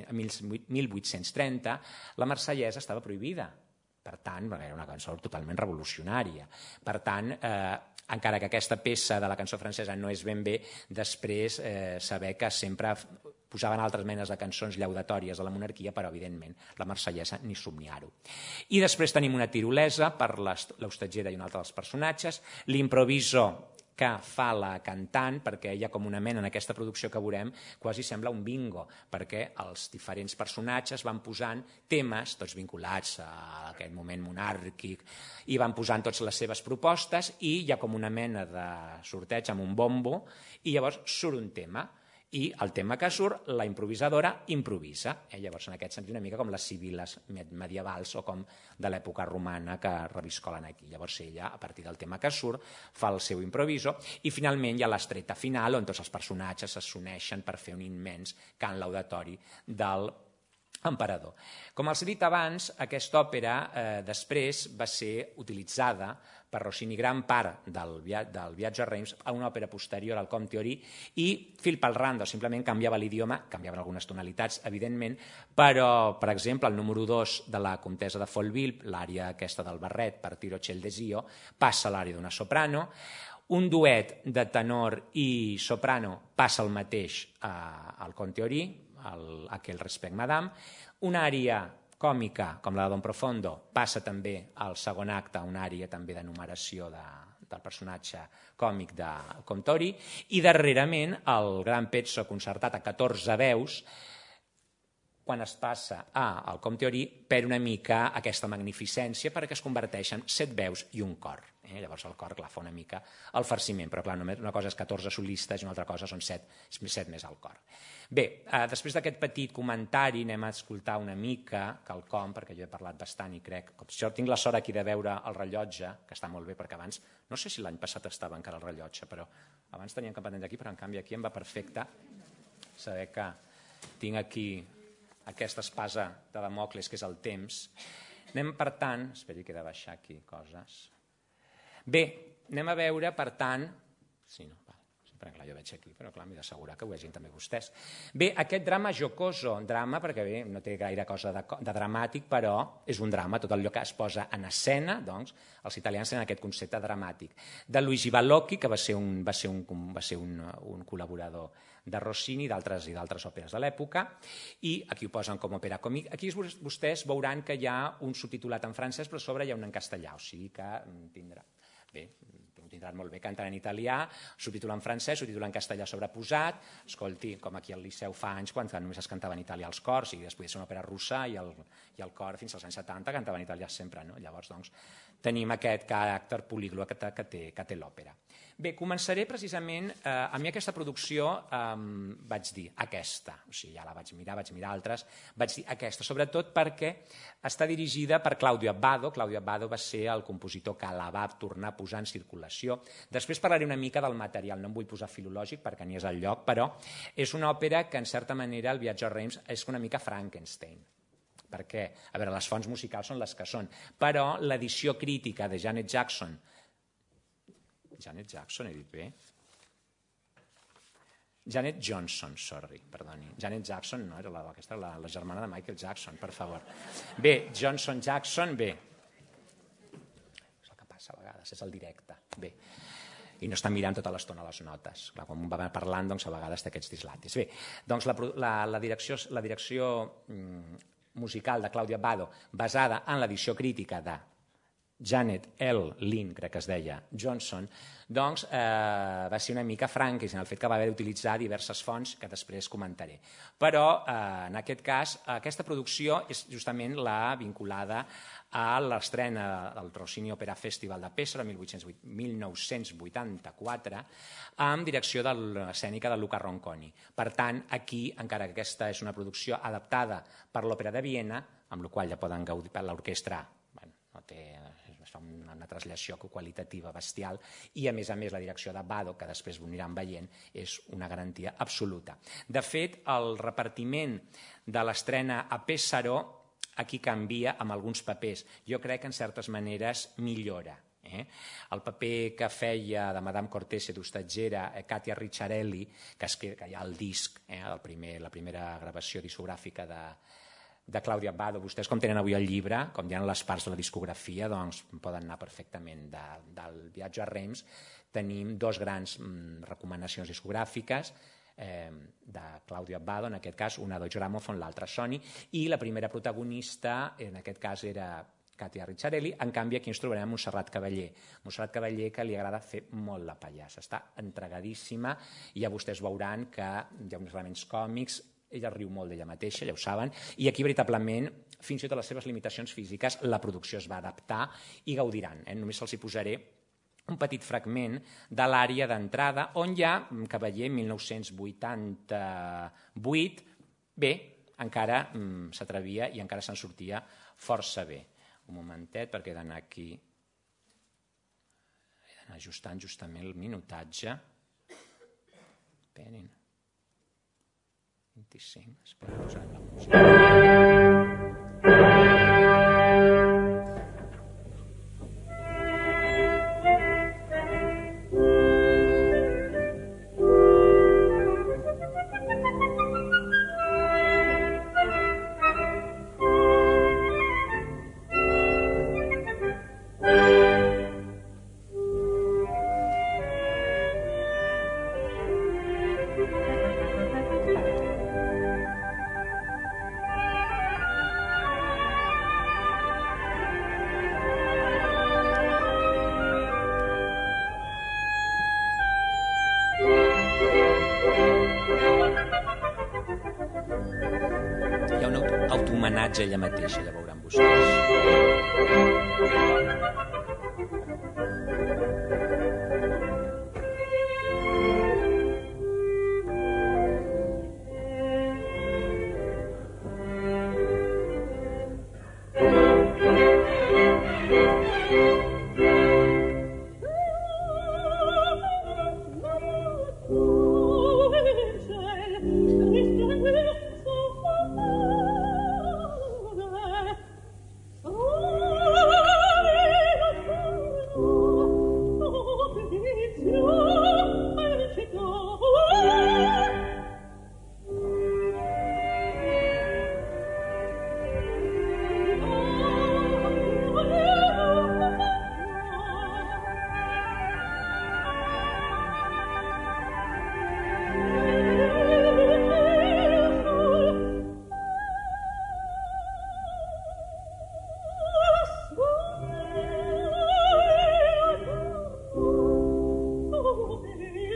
1830, la marsellesa estava prohibida. Per tant, era una cançó totalment revolucionària. Per tant, encara que aquesta peça de la cançó francesa no és ben bé, després saber que sempre posaven altres menes de cançons llaudatòries de la monarquia, però evidentment la marsellesa ni somniar-ho. I després tenim una tirolesa per l'hostatgera i un altre dels personatges, l'improviso que fa la cantant, perquè hi ha com una mena en aquesta producció que veurem, quasi sembla un bingo, perquè els diferents personatges van posant temes, tots vinculats a aquest moment monàrquic, i van posant totes les seves propostes, i hi ha com una mena de sorteig amb un bombo, i llavors surt un tema, i el tema que surt, la improvisadora improvisa. Llavors, en aquest sentit, una mica com les sibil·les medievals o com de l'època romana que reviscolen aquí. Llavors, ella, a partir del tema que surt, fa el seu improviso i finalment hi ha l'estreta final on tots els personatges s'uneixen per fer un immens cant laudatori del emperador. Com els he dit abans, aquesta òpera després va ser utilitzada per Rossini gran part del viatge a Reims a una òpera posterior al Comte Ory i fil pel rando, simplement canviava l'idioma, canviaven algunes tonalitats, evidentment, però, per exemple, el número 2 de la Comtessa de Folleville, l'ària aquesta del barret per Tiro Ciel Desio, passa a l'ària d'una soprano, un duet de tenor i soprano passa el mateix al Comte Ory, aquell Respect Madame, una ària còmica, com la de Don Profondo, passa també al segon acte, una ària també de numeració del personatge còmic de Comte Ory, i darrerament el gran pezzo concertat a 14 veus, quan es passa al Comte Ory, perd una mica aquesta magnificència perquè es converteix en 7 veus i un cor. Llavors el cor, clar, fa una mica el farciment, però clar, una cosa és 14 solistes i una altra cosa són 7 més al cor. Bé, després d'aquest petit comentari anem a escoltar una mica quelcom, perquè jo he parlat bastant i crec, com si jo tinc la sort aquí de veure el rellotge, que està molt bé perquè abans, no sé si l'any passat estava encara el rellotge, però abans teníem que pendent d'aquí, però en canvi aquí em va perfecte saber que tinc aquí aquesta espasa de Damocles, que és el temps. Anem, per tant, esperi que he de baixar aquí coses. Bé, anem a veure, per tant, sí, no, sempre clar, jo veig aquí, però clar, m'he d'assegurar que ho vegin també vostès. Bé, aquest drama jocoso, drama perquè bé, no té gaire cosa de dramàtic, però és un drama, tot allò que es posa en escena, doncs, els italians tenen aquest concepte dramàtic. De Luigi Ballocchi, que va ser un col·laborador de Rossini i d'altres òperes de l'època, i aquí ho posen com òpera còmic. Aquí vostès veuran que hi ha un subtitulat en francès, però a sobre hi ha un en castellà, o sigui que tindrà... Bé, tinc tindran molt bé, canten en italià, subtitular en francès, subtitular en castellà sobreposat, escolti, com aquí al Liceu fa anys quan només es cantava en italià als cors i després una òpera russa i el cor fins als anys 70 cantava en italià sempre, no? Llavors, doncs, tenim aquest caràcter políglot que té l'òpera. Bé, començaré precisament, a mi aquesta producció vaig dir aquesta, o sigui, ja la vaig mirar altres, vaig dir aquesta, sobretot perquè està dirigida per Claudio Abbado. Claudio Abbado va ser el compositor que la va tornar a posar en circulació. Després parlaré una mica del material, no em vull posar filològic perquè ni és el lloc, però és una òpera que en certa manera el viatge a Reims és una mica Frankenstein. Perquè, a veure, les fonts musicals són les que són, però l'edició crítica de Janet Jackson, he dit bé? Janet Johnson, perdoni. Janet Jackson no era aquesta, la germana de Michael Jackson, per favor. Bé, Jackson, bé. És el que passa a vegades, és el directe. Bé. I no està mirant tota l'estona les notes. Clar, quan va parlant, doncs, a vegades té aquests dislatis. Bé, doncs la direcció musical de Claudio Abbado, basada en l'edició crítica de Janet L. Lynn, crec que es deia, Johnson, doncs va ser una mica Frankenstein, el fet que va haver d'utilitzar diverses fonts que després comentaré. Però, en aquest cas, aquesta producció és justament la vinculada a l'estrena del Rossini Opera Festival de Pesaro, 1984, amb direcció de l'escènica de Luca Ronconi. Per tant, aquí, encara que aquesta és una producció adaptada per l'Òpera de Viena, amb la qual ja poden gaudir per l'orquestra, es fa una traslació qualitativa bestial i a més la direcció de Bado, que després ho aniran veient, és una garantia absoluta. De fet, el repartiment de l'estrena a Pesaro aquí canvia amb alguns papers. Jo crec que en certes maneres millora. El paper que feia de Madame Cortese d'hostatgera Katia Ricciarelli, que hi ha el disc, la primera gravació discogràfica de Claudio Abbado. Vostès, com tenen avui el llibre, com tenen les parts de la discografia, doncs poden anar perfectament del viatge a Reims. Tenim dos grans recomanacions discogràfiques de Claudio Abbado, en aquest cas una Deutsche Grammophon, l'altra Sony, i la primera protagonista, en aquest cas era Katia Ricciarelli. En canvi, aquí ens trobarem Montserrat Cavaller. Montserrat Cavaller, que li agrada fer molt la pallassa. Està entregadíssima i ja vostès veuran que hi ha uns elements còmics. Ella riu molt d'ella mateixa, ja ho saben, i aquí veritablement, fins i tot a les seves limitacions físiques, la producció es va adaptar i gaudiran. Només se'ls hi posaré un petit fragment de l'àrea d'entrada, on hi ha Cavaller 1988, bé, encara s'atrevia i encara se'n sortia força bé. Un momentet, perquè he d'anar aquí, he d'anar ajustant justament el minutatge. Esperin. 25, espera, posarem la música. Hi ha un autohomenatge a ella mateixa, ja veuran vostès. Oh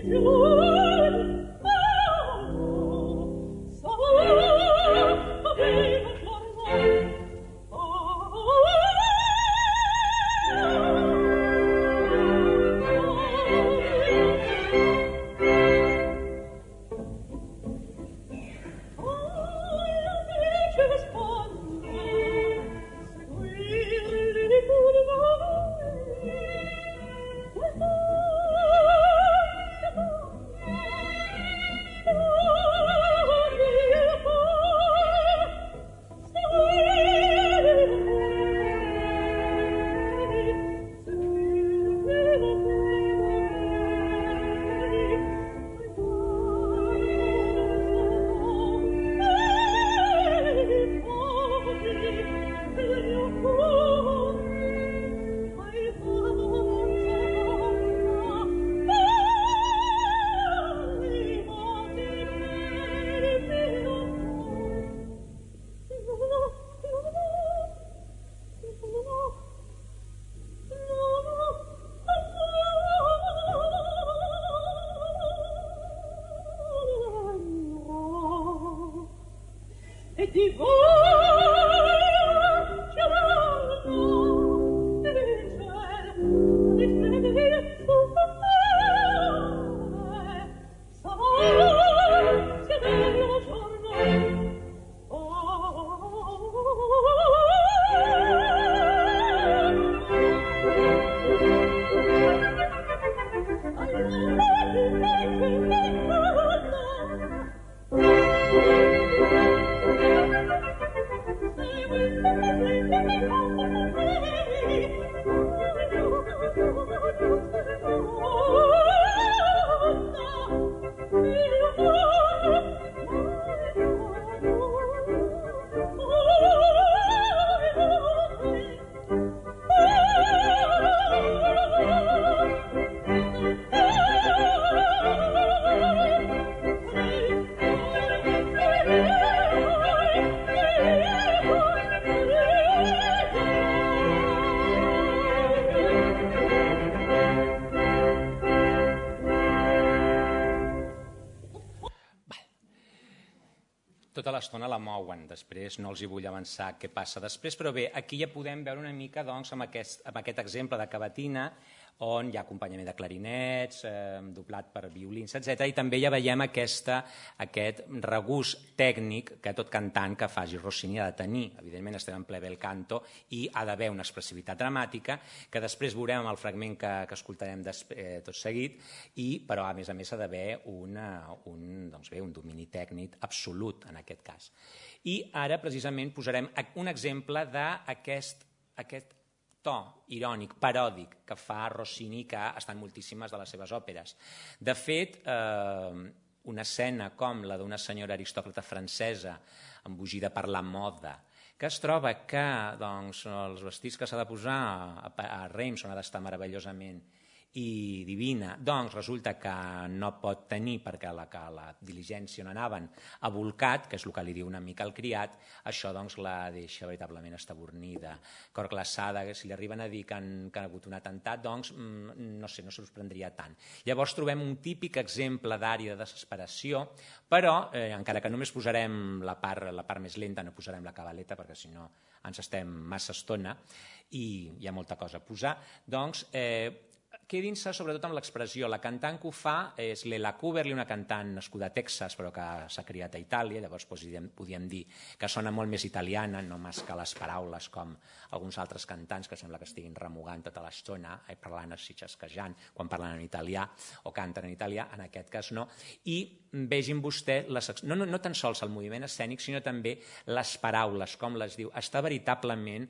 Tota l'estona la mouen, després no els hi vull avançar què passa després, però bé, aquí ja podem veure una mica doncs, amb aquest exemple de cavatina, on hi ha acompanyament de clarinets, doblat per violins, etc. I també ja veiem aquest regust tècnic que tot cantant que faci Rossini ha de tenir. Evidentment estem en ple bel canto i ha d'haver una expressivitat dramàtica que després veurem amb el fragment que escoltarem tot seguit, però a més ha d'haver un domini tècnic absolut en aquest cas. I ara precisament posarem un exemple d'aquest to irònic, paròdic, que fa Rossini, que està en moltíssimes de les seves òperes. De fet, una escena com la d'una senyora aristòcrata francesa embogida per la moda, que es troba que els vestits que s'ha de posar a Reims on ha d'estar meravellosament i divina, doncs resulta que no pot tenir perquè la diligència on anaven ha volcat, que és el que li diu una mica al criat, això doncs la deixa veritablement estabornida, cor glaçada, que si li arriben a dir que han hagut un atemptat, doncs no sé, no sorprendria tant. Llavors trobem un típic exemple d'ària de desesperació, però encara que només posarem la part més lenta, no posarem la cabaleta perquè si no ens estem massa estona i hi ha molta cosa a posar, doncs quedin-se sobretot amb l'expressió. La cantant que ho fa és Lela Cooberly, una cantant nascuda a Texas però que s'ha criat a Itàlia, llavors podríem dir que sona molt més italiana, no més que les paraules com alguns altres cantants que sembla que estiguin remugant tota l'estona, parlant així xasquejant quan parlen en italià o canten en italià, en aquest cas no, i vegin vostè no tan sols el moviment escènic sinó també les paraules, com les diu, està veritablement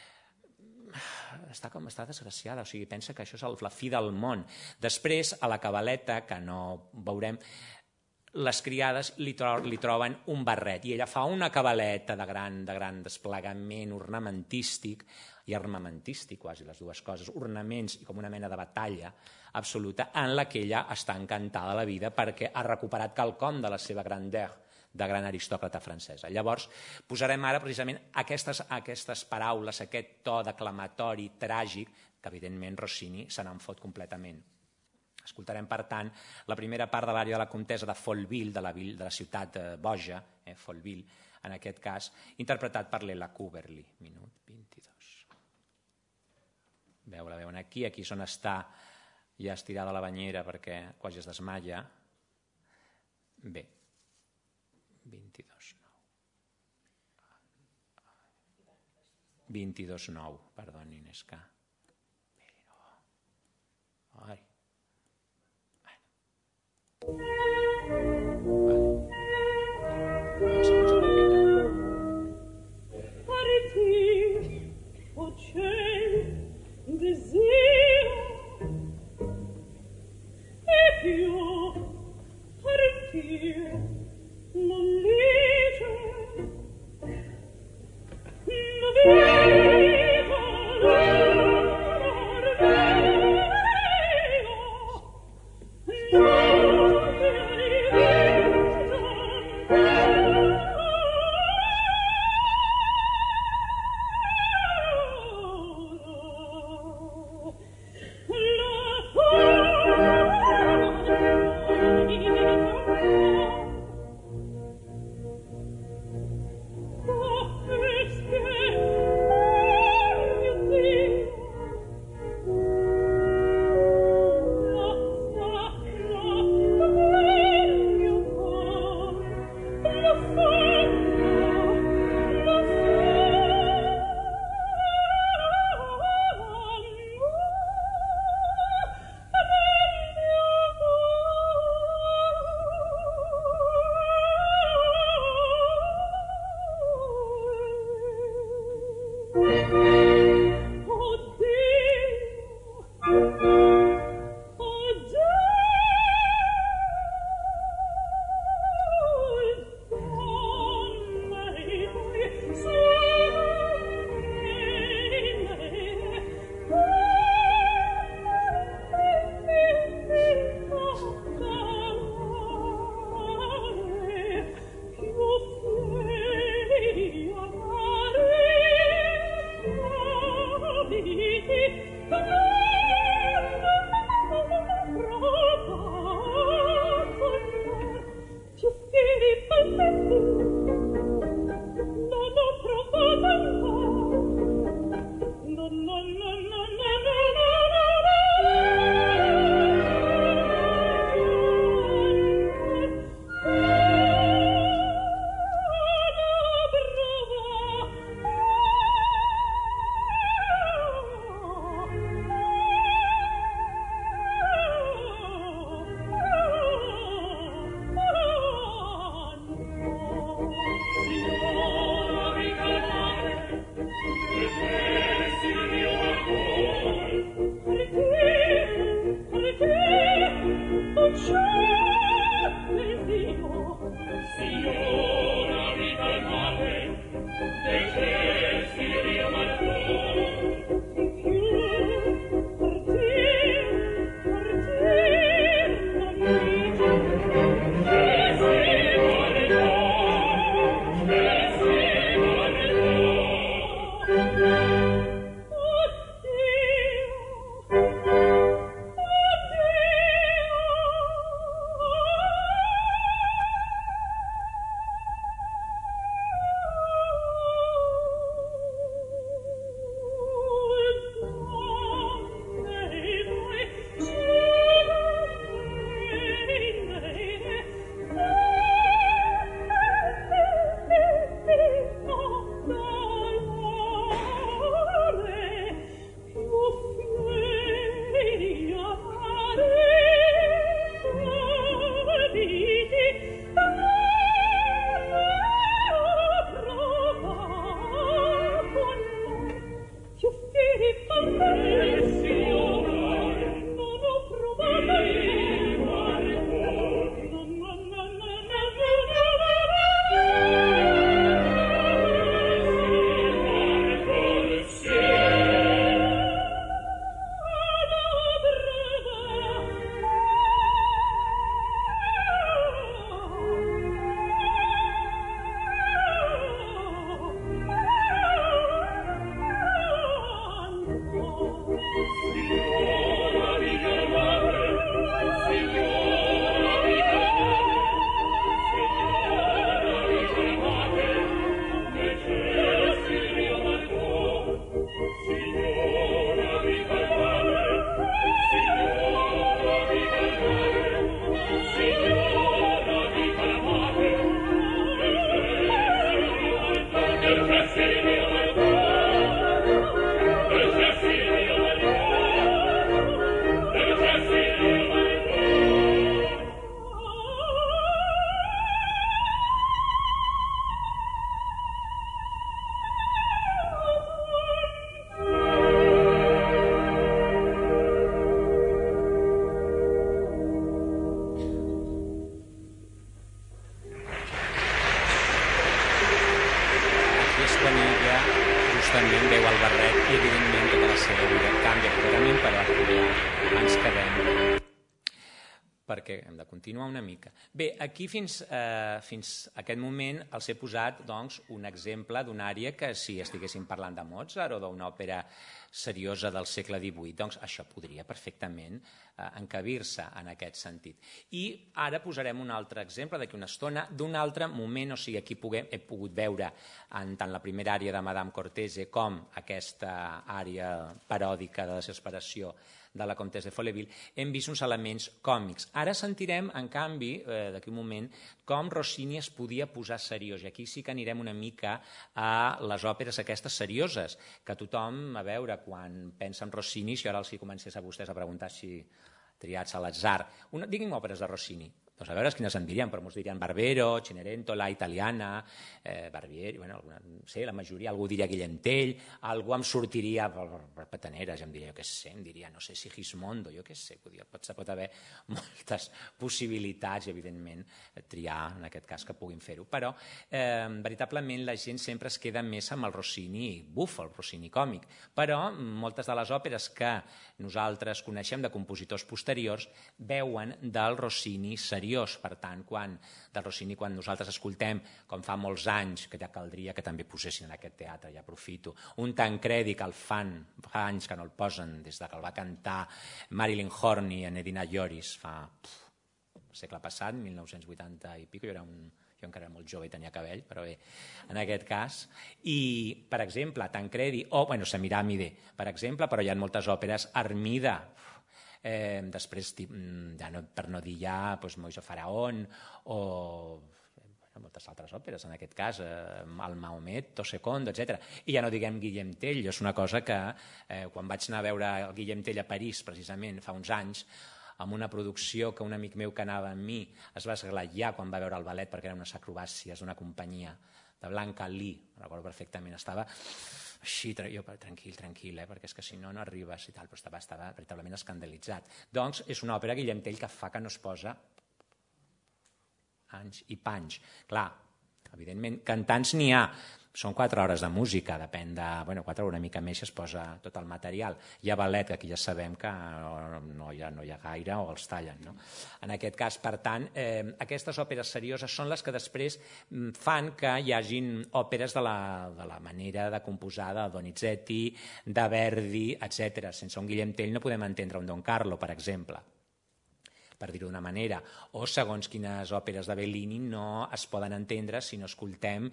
està desgraciada, o sigui, pensa que això és la fi del món. Després, a la cabaleta, que no veurem, les criades li troben un barret i ella fa una cabaleta de gran desplegament ornamentístic i armamentístic, quasi les dues coses, ornaments i com una mena de batalla absoluta en la que ella està encantada de la vida perquè ha recuperat quelcom de la seva grandeur de gran aristòcrata francesa. Llavors, posarem ara precisament aquestes paraules, aquest to declamatori, tràgic, que evidentment Rossini se n'en fot completament. Escoltarem, per tant, la primera part de l'àrea de la comtessa de Folleville, de la ciutat boja, Folleville, en aquest cas, interpretat per l'Ella Cooberly. Minut 22. La veuen aquí és on està ja estirada a la banyera perquè quasi es desmaia. Bé, 22-9, perdoni, Inesca. Ai. perquè hem de continuar una mica. Bé, aquí fins a aquest moment els he posat un exemple d'una àrea que si estiguéssim parlant de Mozart o d'una òpera seriosa del segle XVIII, doncs això podria perfectament encabir-se en aquest sentit. I ara posarem un altre exemple d'aquí una estona d'un altre moment, o sigui, aquí he pogut veure en tant la primera àrea de Madame Cortese com aquesta àrea paròdica de desesperació de la Comtesse de Folleville, hem vist uns elements còmics. Ara sentirem, en canvi, d'aquí un moment, com Rossini es podia posar seriós. I aquí sí que anirem una mica a les òperes aquestes serioses, que tothom, a veure, quan pensa en Rossini, si ara els comencés a vostès a preguntar si triats a l'atzar, digui'm òperes de Rossini. Doncs a veure quines en dirien, però ens dirien Barbero, Cenerentola, Italiana, Barbieri, sé, la majoria, algú diria Guillem Tell, algú em sortiria per petaneres, em diria, jo què sé, em diria, no sé, Sigismondo, jo què sé, pot haver moltes possibilitats i, evidentment, triar, en aquest cas, que puguin fer-ho. Però, veritablement, la gent sempre es queda més amb el Rossini buf, el Rossini còmic. Però moltes de les òperes que nosaltres coneixem de compositors posteriors veuen del Rossini seriós. Per tant, del Rossini, quan nosaltres escoltem, com fa molts anys, que ja caldria que també posessin en aquest teatre, ja aprofito, un Tancredi que el fan, fa anys que no el posen, des que el va cantar Marilyn Horney en Edina Lloris, fa segle passat, 1980 i pico, jo encara era molt jove i tenia cabell, però bé, en aquest cas. I, per exemple, Tancredi, o Semiramide, per exemple, però hi ha moltes òperes, Armida, després, per no dir ja, Moisè Faraón, o moltes altres òperes, en aquest cas, el Mahomet, Secondo, etc. I ja no diguem Guillem Tell, és una cosa que quan vaig anar a veure el Guillem Tell a París, precisament, fa uns anys, amb una producció que un amic meu que anava amb mi es va esglaiar quan va veure el ballet perquè eren unes acrobàcies d'una companyia de Blanca Lee, recordo perfectament, estava així, jo tranquil, perquè és que si no, no arribes i tal, però estava veritablement escandalitzat. Doncs és una òpera Guillem Tell que fa que no es posa anys i panys. Clar, evidentment, cantants n'hi ha, són 4 hores de música, depèn de... 4 una mica més es posa tot el material. Hi ha ballet, que aquí ja sabem que no hi ha gaire o els tallen. No? En aquest cas, per tant, aquestes òperes serioses són les que després fan que hi hagin òperes de la manera de composar de Donizetti, de Verdi, etc. Sense un Guillem Tell no podem entendre un Don Carlo, per exemple, per dir-ho d'una manera, o segons quines òperes de Bellini no es poden entendre si no escoltem,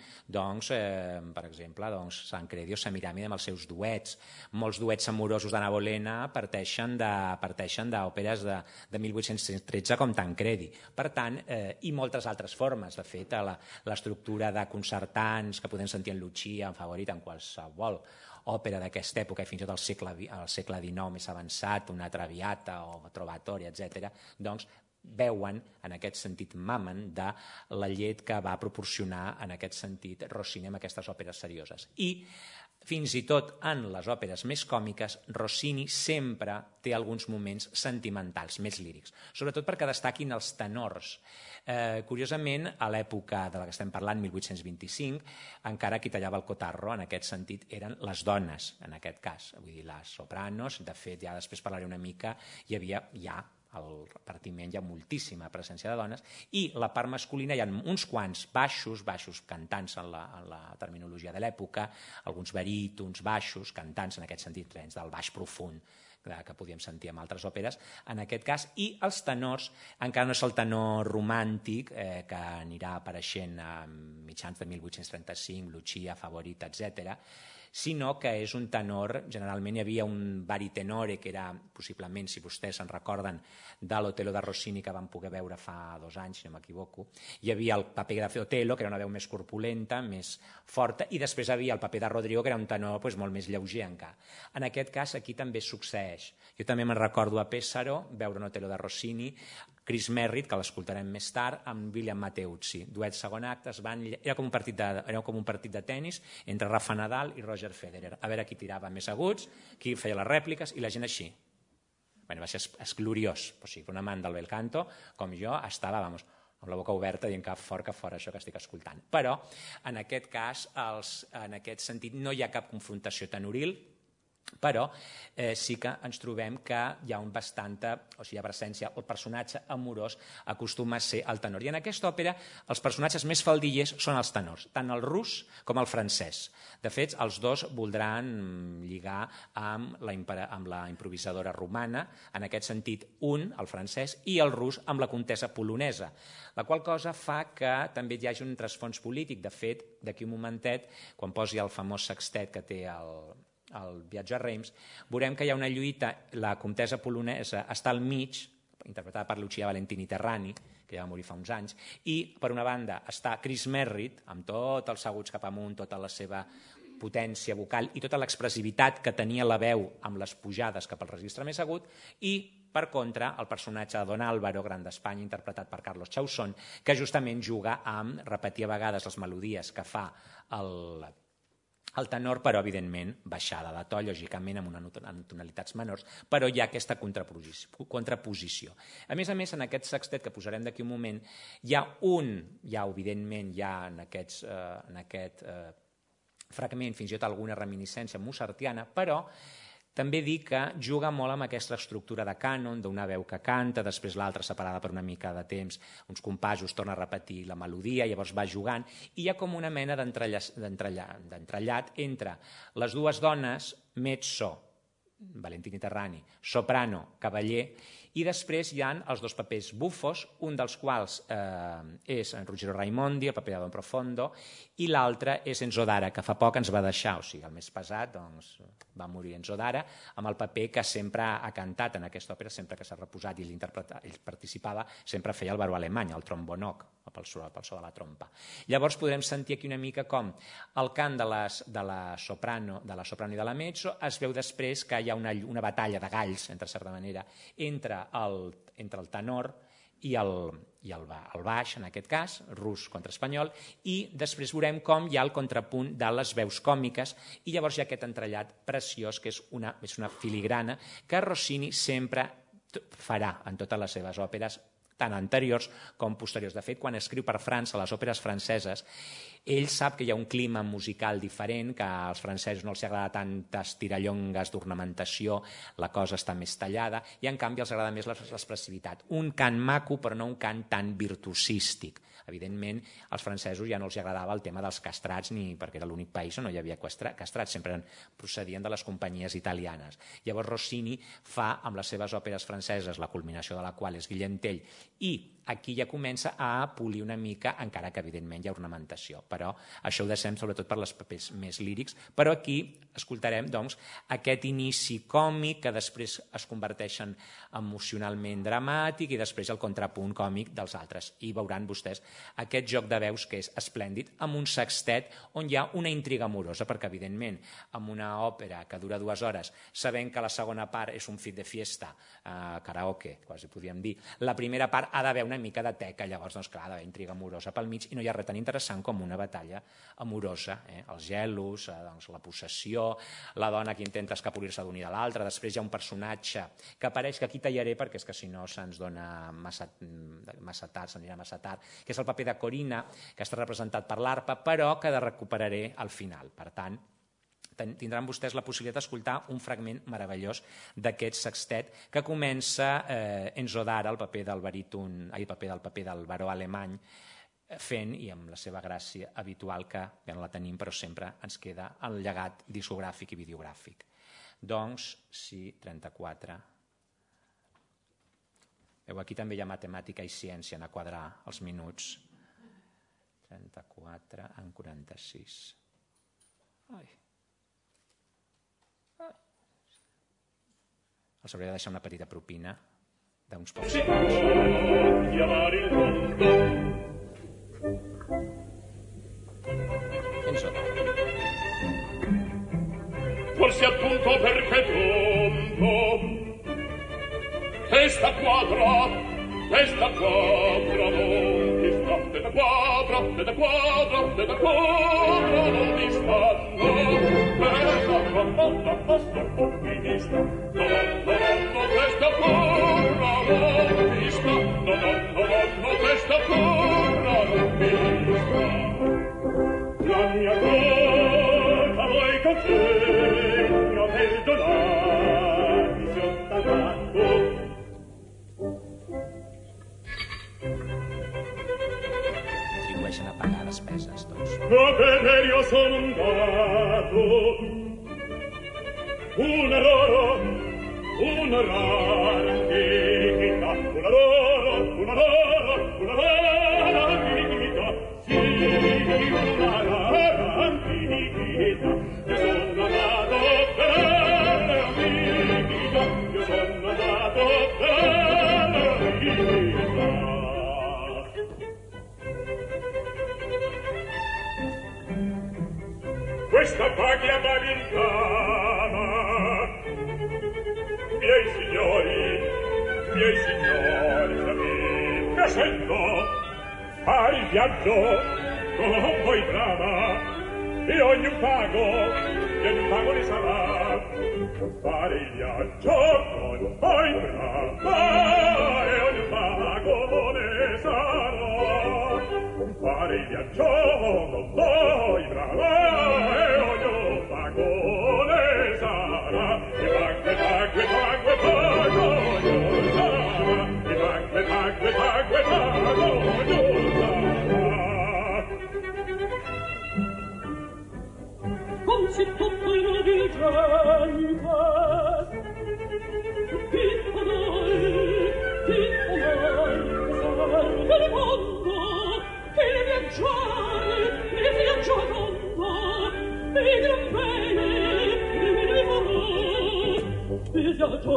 per exemple, Tancredi o Semiramide amb els seus duets. Molts duets amorosos d'Anna Bolena parteixen d'òperes de 1813 com Tancredi. Per tant, i moltes altres formes. De fet, l'estructura de concertants que podem sentir en Lucia, en Favorit, en qualsevol òpera d'aquesta època i fins i tot al segle XIX més avançat, una Traviata o Trovatore, etc., doncs veuen, en aquest sentit, mamen de la llet que va proporcionar en aquest sentit Rossini amb aquestes òperes serioses. I fins i tot en les òperes més còmiques, Rossini sempre té alguns moments sentimentals, més lírics, sobretot perquè destaquin els tenors. Curiosament, a l'època de la que estem parlant, 1825, encara qui tallava el cotarro, en aquest sentit, eren les dones, en aquest cas, vull dir, les sopranos. De fet, ja després parlaré una mica, hi havia ja al repartiment hi ha moltíssima presència de dones, i la part masculina hi ha uns quants baixos cantants en la terminologia de l'època, alguns barítons, baixos, cantants en aquest sentit, trens del baix profund que podíem sentir en altres òperes, en aquest cas, i els tenors, encara no és el tenor romàntic que anirà apareixent a mitjans de 1835, Lucia, Favorit, etc., sinó que és un tenor, generalment hi havia un baritenore que era, possiblement, si vostès se'n recorden, de l'Otello de Rossini que vam poder veure fa 2 anys, si no m'equivoco. Hi havia el paper de Otello, que era una veu més corpulenta, més forta, i després hi havia el paper de Rodrigo, que era un tenor molt més lleuger encara. En aquest cas, aquí també succeeix. Jo també me'n recordo a Pesaro, veure un Otello de Rossini, Chris Merritt, que l'escoltarem més tard, amb William Matteucci. Duet segon acte, era com un partit de tennis entre Rafa Nadal i Roger Federer. A veure qui tirava més aguts, qui feia les rèpliques, i la gent així. Va ser gloriós. O sigui, un amant del bel canto, com jo, estava, amb la boca oberta dient que fort això que estic escoltant. Però, en aquest cas, en aquest sentit, no hi ha cap confrontació tenoril, però sí que ens trobem que hi ha hi ha presència, el personatge amorós acostuma a ser el tenor. I en aquesta òpera els personatges més faldillers són els tenors, tant el rus com el francès. De fet, els dos voldran lligar amb la improvisadora romana, en aquest sentit un, el francès, i el rus amb la comtessa polonesa, la qual cosa fa que també hi hagi un trasfons polític. De fet, d'aquí un momentet, quan posi el famós sextet que té el viatge a Reims, veurem que hi ha una lluita, la comtessa polonesa està al mig, interpretada per Lucia Valentini Terrani, que ja va morir fa uns anys, i per una banda està Chris Merritt, amb tots els aguts cap amunt, tota la seva potència vocal i tota l'expressivitat que tenia la veu amb les pujades cap al registre més agut, i per contra el personatge de Don Álvaro, Gran d'Espanya, interpretat per Carlos Chausson, que justament juga amb repetir a vegades les melodies que fa el tenor, però evidentment baixada de to, lògicament amb tonalitats menors, però hi ha aquesta contraposició. A més, en aquest sextet que posarem d'aquí un moment, evidentment en aquest fragment fins i tot alguna reminiscència mozartiana, però també dir que juga molt amb aquesta estructura de cànon, d'una veu que canta, després l'altra separada per una mica de temps, uns compassos, torna a repetir la melodia, llavors va jugant, i hi ha com una mena d'entrellat entre les dues dones, mezzo, Valentini Terrani, soprano, cavaller, i després hi ha els dos papers bufos, un dels quals és en Ruggero Raimondi, el paper de Don Profondo, i l'altre és Enzo Dara, que fa poc ens va deixar, o sigui, el mes passat va morir Enzo Dara, amb el paper que sempre ha cantat en aquesta òpera, sempre que s'ha reposat i ell participava, sempre feia el baró alemany, el trombonoc, pel so de la trompa. Llavors podrem sentir aquí una mica com el cant de la soprano i de la mezzo es veu després que hi ha una batalla de galls, entre certa manera, entre el tenor i el baix, en aquest cas, rus contra espanyol, i després veurem com hi ha el contrapunt de les veus còmiques i llavors hi ha aquest entrellat preciós que és una filigrana que Rossini sempre farà en totes les seves òperes, tant anteriors com posteriors. De fet, quan escriu per França les òperes franceses, ell sap que hi ha un clima musical diferent, que als francesos no els agrada tantes tirallongues d'ornamentació, la cosa està més tallada, i en canvi els agrada més l'expressivitat. Un cant maco, però no un cant tan virtuosístic. Evidentment, als francesos ja no els agradava el tema dels castrats, ni perquè era l'únic país on no hi havia castrats, sempre procedien de les companyies italianes. Llavors Rossini fa amb les seves òperes franceses, la culminació de la qual és Guillem Tell, i aquí ja comença a polir una mica, encara que evidentment hi ha ornamentació, però això ho deixem sobretot per les papers més lírics, però aquí escoltarem doncs aquest inici còmic que després es converteix en emocionalment dramàtic i després el contrapunt còmic dels altres, i veuran vostès aquest joc de veus que és esplèndid amb un sextet on hi ha una intriga amorosa, perquè evidentment amb una òpera que dura 2 hores, sabent que la segona part és un fit de fiesta, karaoke, quasi podríem dir, la primera part ha d'haver una mica de teca, llavors doncs clar, ha d'haver intriga amorosa pel mig i no hi ha res tan interessant com una batalla amorosa, els gelos, doncs, la possessió, la dona que intenta escapolir-se d'un i de l'altre, després hi ha un personatge que apareix, que aquí tallaré perquè és que si no se'ns dona massa tard, s'anirà massa tard, que és el paper de Corina, que està representat per l'arpa, però que recuperaré al final. Per tant, tindran vostès la possibilitat d'escoltar un fragment meravellós d'aquest sextet que comença Enzo Dara, el paper del baró alemany, fent, i amb la seva gràcia habitual, que ja no la tenim, però sempre ens queda el llegat discogràfic i videogràfic. Doncs, sí, 34. Aquí també hi ha matemàtica i ciència en a quadrar els minuts. 34 en 46. Els hauré de deixar una petita propina d'uns pocs Enzo. Forse appunto perché pronto testa quadra non ti sta, testa quadra non ti stanno, bella bambona posto optimista, no, testa quadra non ti sta, no, testa quadra non ti sta. La mia cosa vuoi consegno del dono contribueixen a pagar despeses, doncs. per io sono andato una rara antichità, una rara antichità, sì, una rara antichità. Io sono andato per l'antichità, io sono andato per l'antichità. Questa paglia valentana, miei signori, piacendo fare il viaggio con voi brava, e ogni pago ne sarà. Fare il viaggio con voi brava, e ogni pago ne sarà. Fare il viaggio con voi brava, e ogni pago ne sarà. E pago, Come tutto il novigiante, serve il mondo, e viaggiando, e gran bene, viaggio,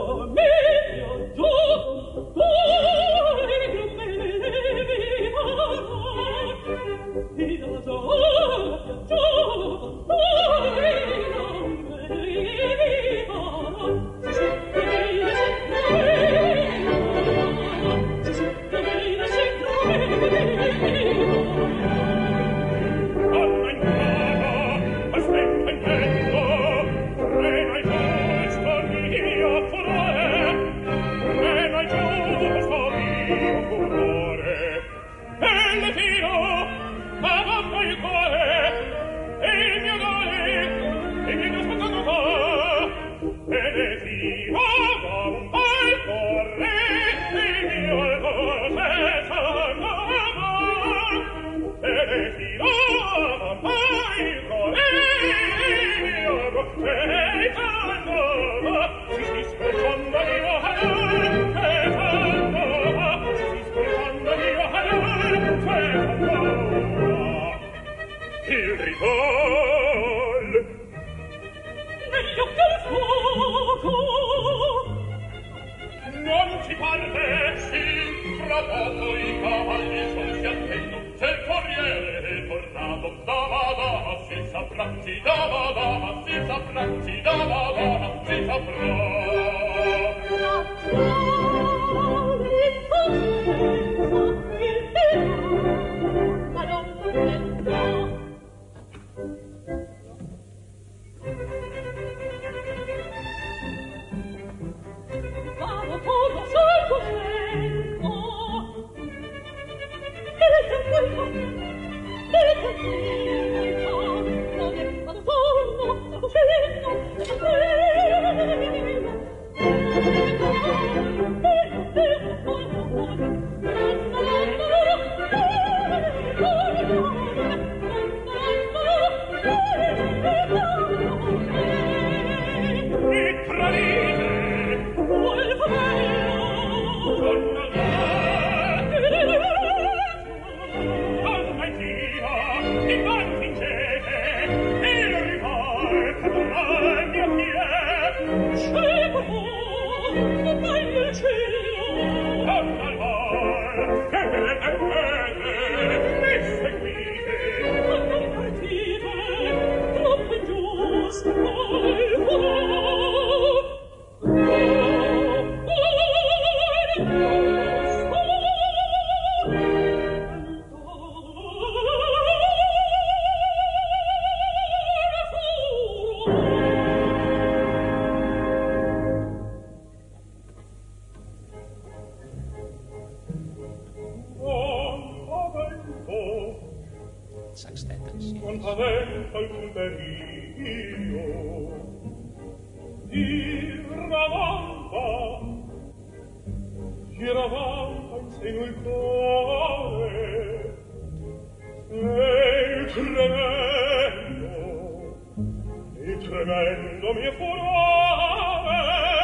tremendo mio furore,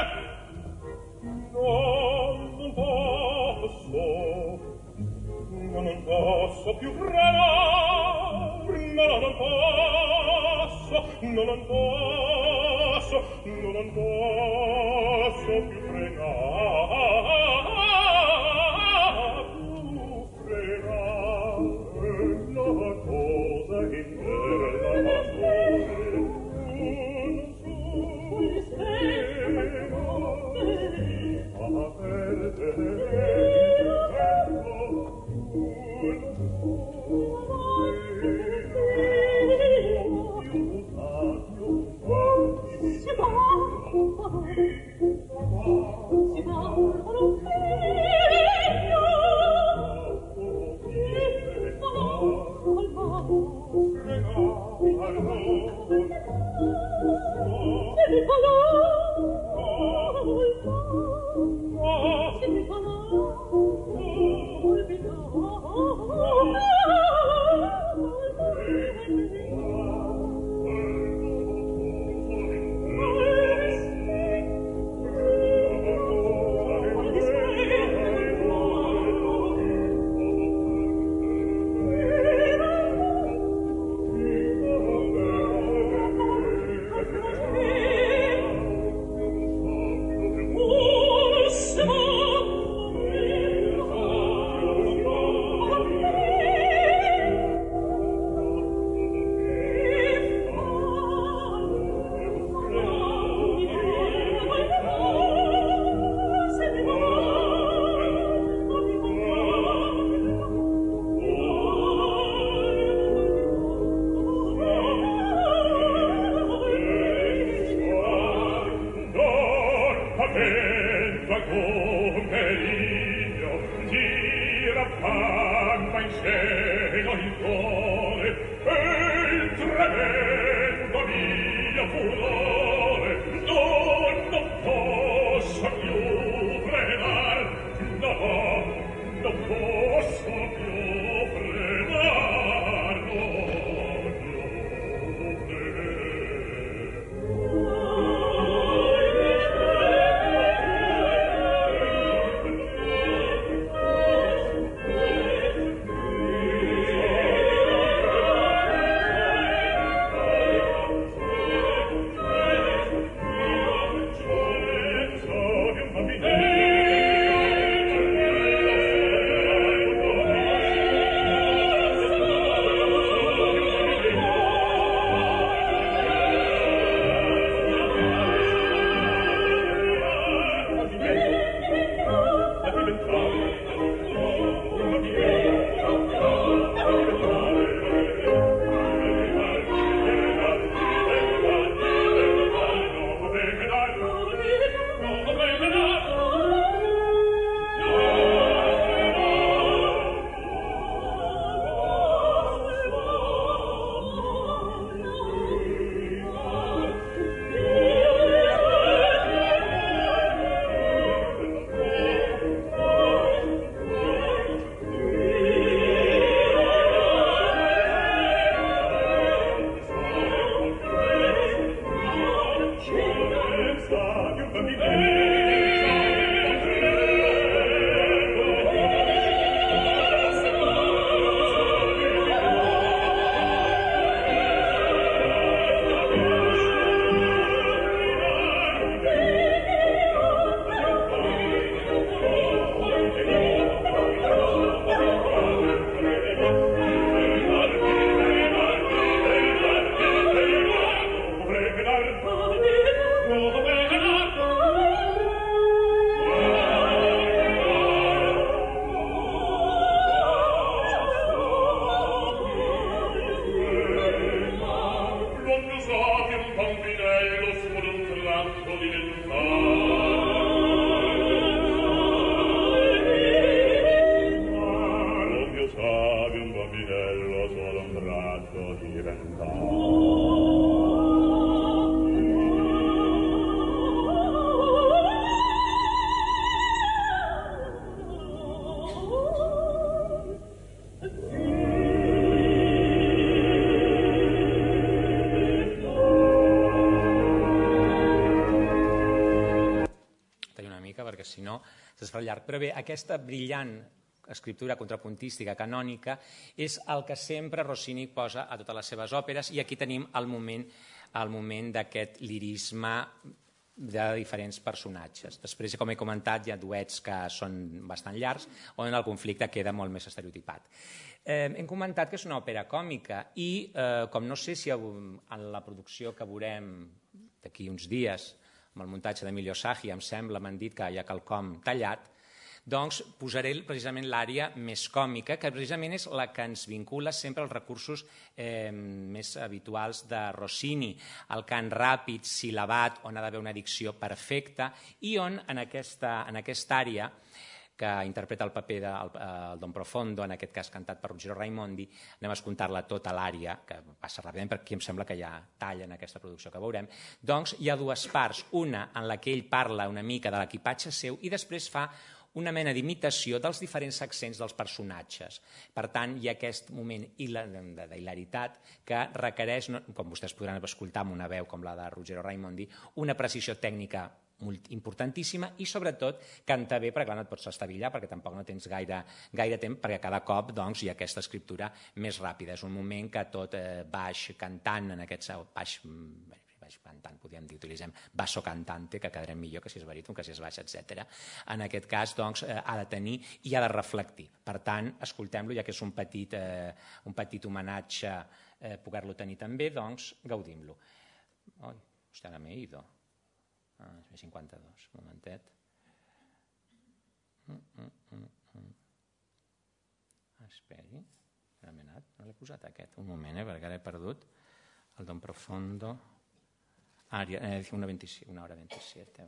non posso più frenar, non posso più frenare la cosa che nella si no es fa llarg. Però bé, aquesta brillant escriptura contrapuntística canònica és el que sempre Rossini posa a totes les seves òperes, i aquí tenim el moment d'aquest lirisme de diferents personatges. Després, com he comentat, hi ha duets que són bastant llargs, on el conflicte queda molt més estereotipat. Hem comentat que és una òpera còmica i, com no sé si en la producció que veurem d'aquí uns dies, amb el muntatge d'Emilio Sagi, em sembla, m'han dit que hi ha quelcom tallat, doncs posaré precisament l'àrea més còmica, que precisament és la que ens vincula sempre als recursos més habituals de Rossini, el cant ràpid, sil·labat, on ha d'haver una dicció perfecta, i on en aquesta àrea que interpreta el paper del Don Profondo, en aquest cas cantat per Ruggero Raimondi, anem a escoltar-la tota l'àrea, que passa ràpidament perquè em sembla que hi ha tall en aquesta producció que veurem. Doncs hi ha dues parts, una en la que ell parla una mica de l'equipatge seu i després fa una mena d'imitació dels diferents accents dels personatges. Per tant, hi ha aquest moment d'hilaritat que requereix, com vostès podran escoltar amb una veu com la de Ruggero Raimondi, una precisió tècnica importantíssima i sobretot canta bé, perquè no et pots estavillar perquè tampoc no tens gaire temps, perquè cada cop hi ha aquesta escriptura més ràpida. És un moment que tot baix cantant, en aquest baix cantant, podríem dir, utilitzem basso cantante, que quedarem millor que si és baríton, que si és baix, etc. En aquest cas, doncs, ha de tenir i ha de reflectir. Per tant, escoltem-lo, ja que és un petit homenatge, poder-lo tenir també, doncs, gaudim-lo. Oi, hòstia, ara m'he ido. És 52, un momentet. Esperi, no l'he posat aquest, un moment, perquè ara he perdut el Don Profondo. Àrea, una hora 27.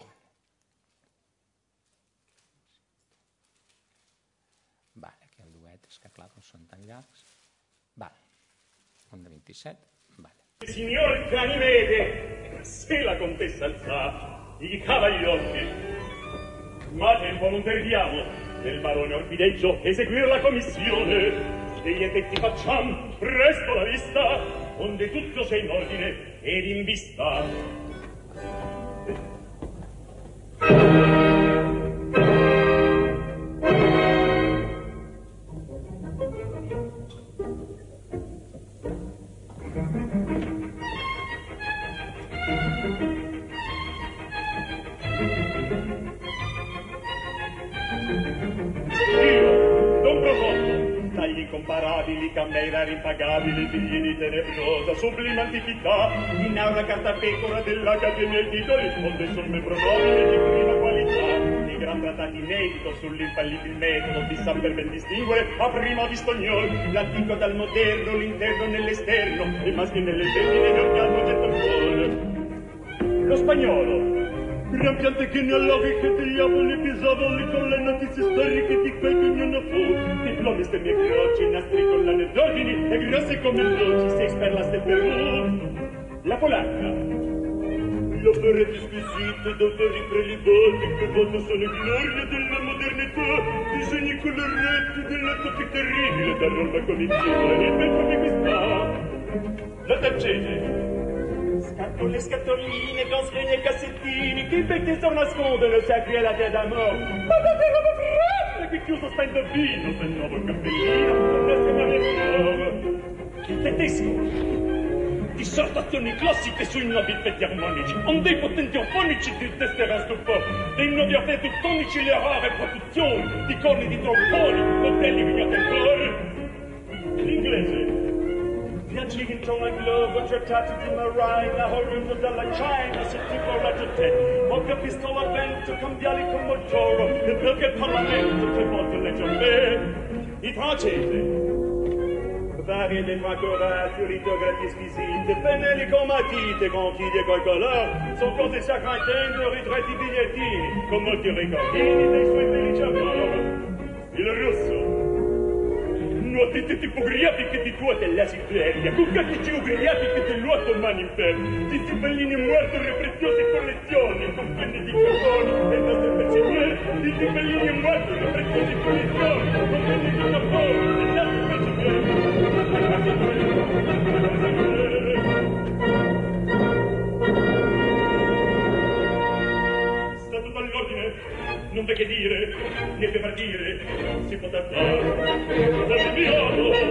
Vale, aquí el duet, és que clar, no són tan llargs. Vale, un de 27, vale. Il signor Ganimede, se la contessa alzà, i cavalieri, ma tempo non perdiamo, del barone Orfideggio eseguir la commissione, degli effetti facciam presto la vista, onde tutto sia in ordine ed in vista. Incomparabili, camera impagabili, figli di tenebrosa, sublime antichità, in aura cartapecora dell'Accademia i titoli, onde somme probabili di prima qualità, di gran trattati inedito sull'infallibile metodo di saper ben distinguere a prima vista ognor, l'antico dal moderno, l'interno nell'esterno, il maschio nelle femmine nel piano del tampone. Lo spagnolo, gran piante che ne alloghi che diavoli pisavoli con le notizie storiche di quel che ognuno fu, diplomi stemmi e croci, nastri con l'anedordini e grosse come noci, sei sperlaste per la polacca, l'opera disquisite d'autori prelibati che volto sono gloria della modernità, disegni coloretti della tocca terribile da roba comitiva e il tempo mi questa la taccese. Scatole, scatoline, consegni e cassettini, che invece sono nascondono sacri alla terra d'amore. Ma davvero ma fratello, che chiuso sta indovino, sta il nuovo cappellino, non la nuova. Il tedesco. Dissertazioni classiche sui nuovi effetti armonici, onde i potenti orfonici ti testerà stupore, dei nuovi effetti tonici le rare produzioni, di corni di tromboni, modelli vignati ancora. L'inglese. Viaggi intorno al globo, trattati di marina, oriundo dalla China, se tipo raggio te. Poca pistola a vento, cambiali con motoro, e perché il Parlamento tre volte legge a me. I francesi. Varie decorati, litografi squisite, pennelli con matite, conchiglie col color, sono cose sacrantendo, ritratti bigliettini, con molti ricordini dei suoi felici amori. Il russo. Nuotite tipografiche di tua della Siberia, cuccatici ugriatiche dell'uoto mani in ferro, di cibellini muerti e preziose collezioni, con penne di carboni e nostre pezziere, di cibellini muerti e preziose collezioni, con penne di carboni e nostre pezziere. Sta tutto all'ordine, non si potrà fare del mio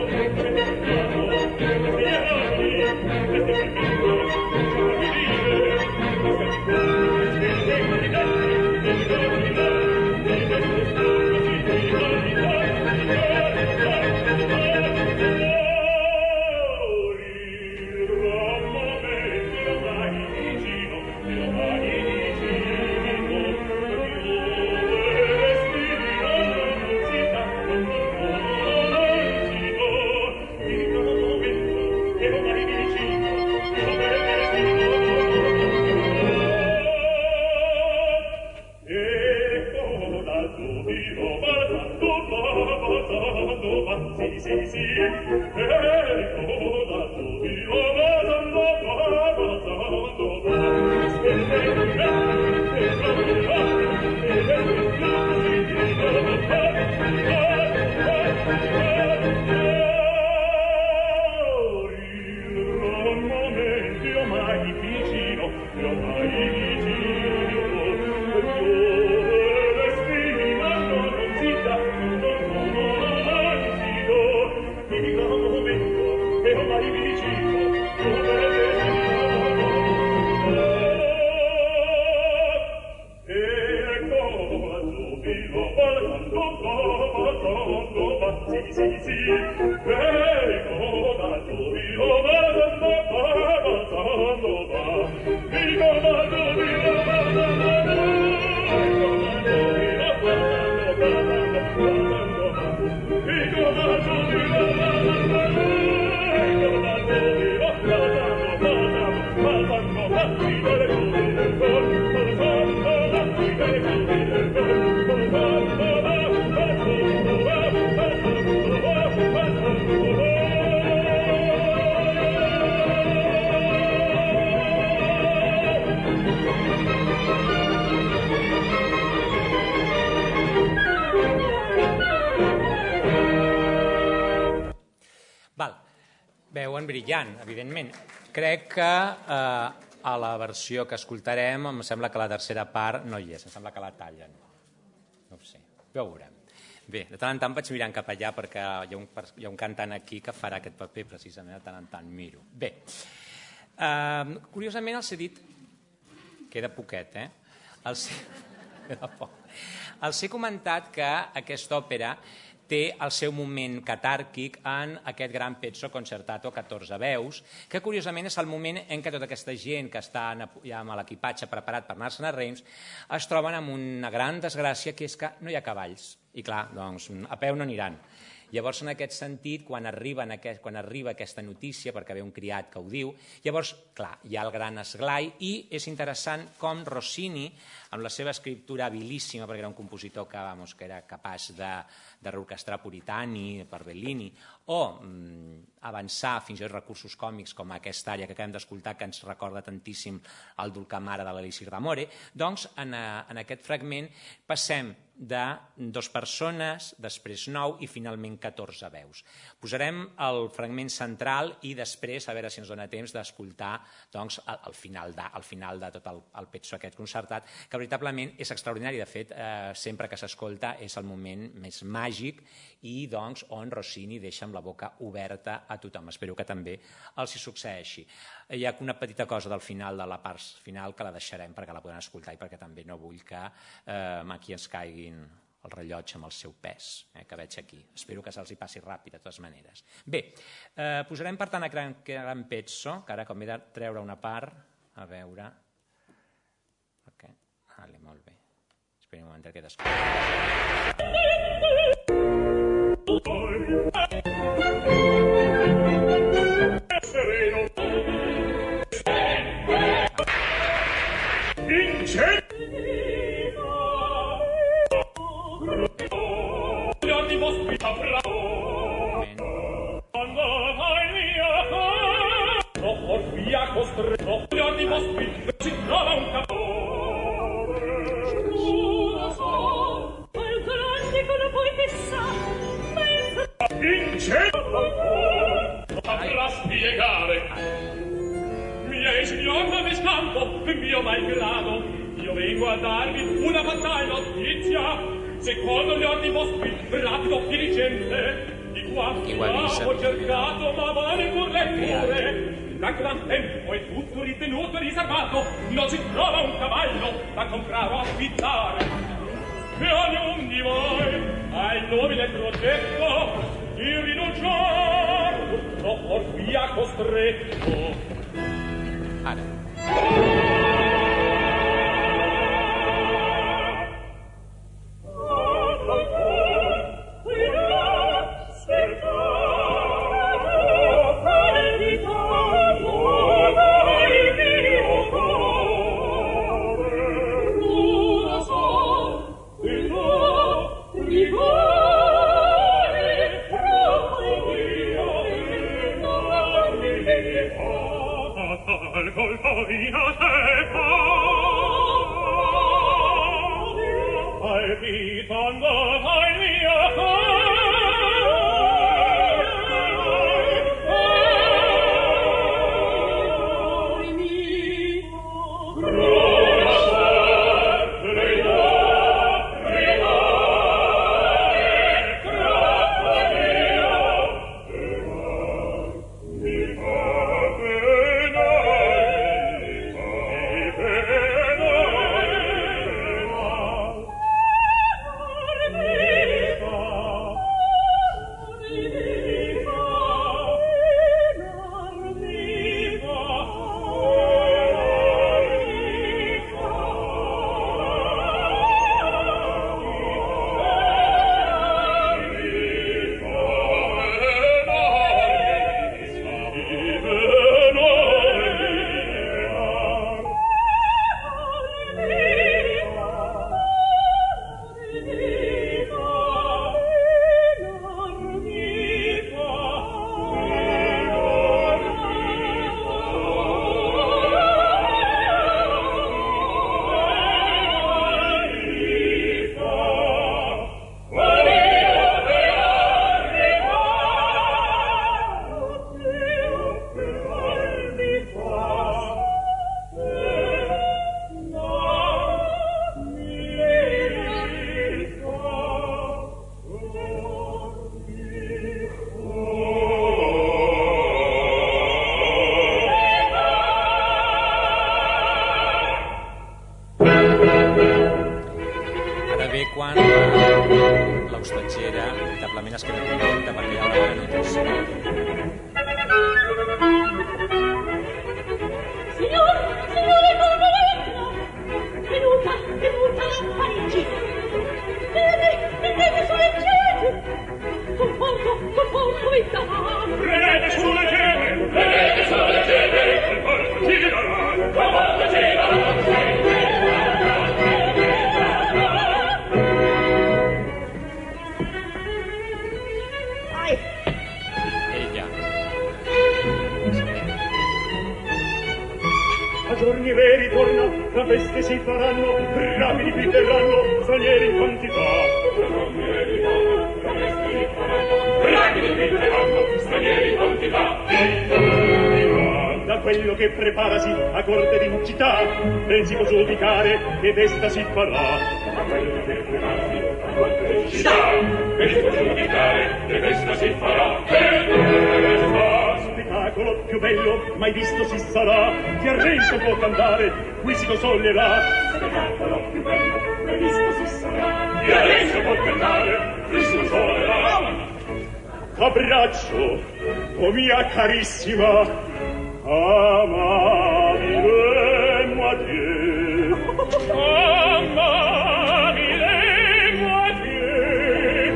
Veuen brillant, evidentment. Crec que a la versió que escoltarem em sembla que la tercera part no hi és, em sembla que la tallen. No ho sé, ja ho veurem. Bé, de tant en tant vaig mirant cap allà perquè hi ha un cantant aquí que farà aquest paper, precisament de tant en tant miro. Bé, curiosament els he dit, queda poquet, els he comentat que aquesta òpera té el seu moment catàrquic en aquest gran pezzo concertato 14 veus, que curiosament és el moment en què tota aquesta gent que està ja amb l'equipatge preparat per anar-se'n a Reims es troben amb una gran desgràcia, que és que no hi ha cavalls. I clar, doncs a peu no aniran. Llavors, en aquest sentit, quan arriba aquesta notícia, perquè ve un criat que ho diu, llavors, clar, hi ha el gran esglai i és interessant com Rossini, amb la seva escriptura habilíssima, perquè era un compositor que era capaç de reorquestrar Puritani per Bellini, o avançar fins i tot recursos còmics com aquesta àrea que acabem d'escoltar, que ens recorda tantíssim el Dulcamara de l'Elisir d'Amore, doncs en aquest fragment passem de 2 persones, després 9 i finalment 14 veus. Posarem el fragment central i després, a veure si ens dona temps d'escoltar el final de tot el pezzo aquest concertat, que veritablement és extraordinari. De fet, sempre que s'escolta és el moment més màgic i on Rossini deixa amb la boca oberta a tothom. Espero que també els hi succeeixi. Hi ha una petita cosa del final, de la part final, que la deixarem perquè la podran escoltar i perquè també no vull que aquí ens caiguin el rellotge amb el seu pes, que veig aquí. Espero que se'ls hi passi ràpid, de totes maneres. Bé, posarem per tant aquest gran pezzo, que ara com he de treure una part, a veure... Vale, molt bé. Esperi un moment que descobri. Mio malgrado, io vengo a darvi una fatale notizia. secondo gli ordini vostri, rapido, diligente. Di qua ho cercato, ma vane pur le cure. Da gran tempo è tutto ritenuto e riservato, non si trova un cavallo da comprare o affittare. E ognuno di voi ha il nobile progetto di rinunciare, purtroppo via costretto. l'hostatgera veritablement es queda contenta perquè hi ha una bona notícia. Signore, venuta a Parigi. Prendete sulle cene. Conforto, vita. Prendete sulle cene, conforto girerà. Giorni veri torna, tra feste si faranno, rapidi qui verranno, stranieri in quantità. Giorni veri torna, tra feste si faranno, rapidi qui verranno, stranieri in quantità. Da quello che preparasi a corte di città, ben si può giudicare che festa si farà. Da quello che preparasi a corte di città, ben si può giudicare che festa si farà. Spettacolo più bello mai visto si sarà, chi arrende può cantare, qui si consolerà. Spettacolo più bello mai visto si sarà, chi arrende può cantare, qui si consolerà. Abbraccio, o mia carissima, amabile moitié, amabile moitié.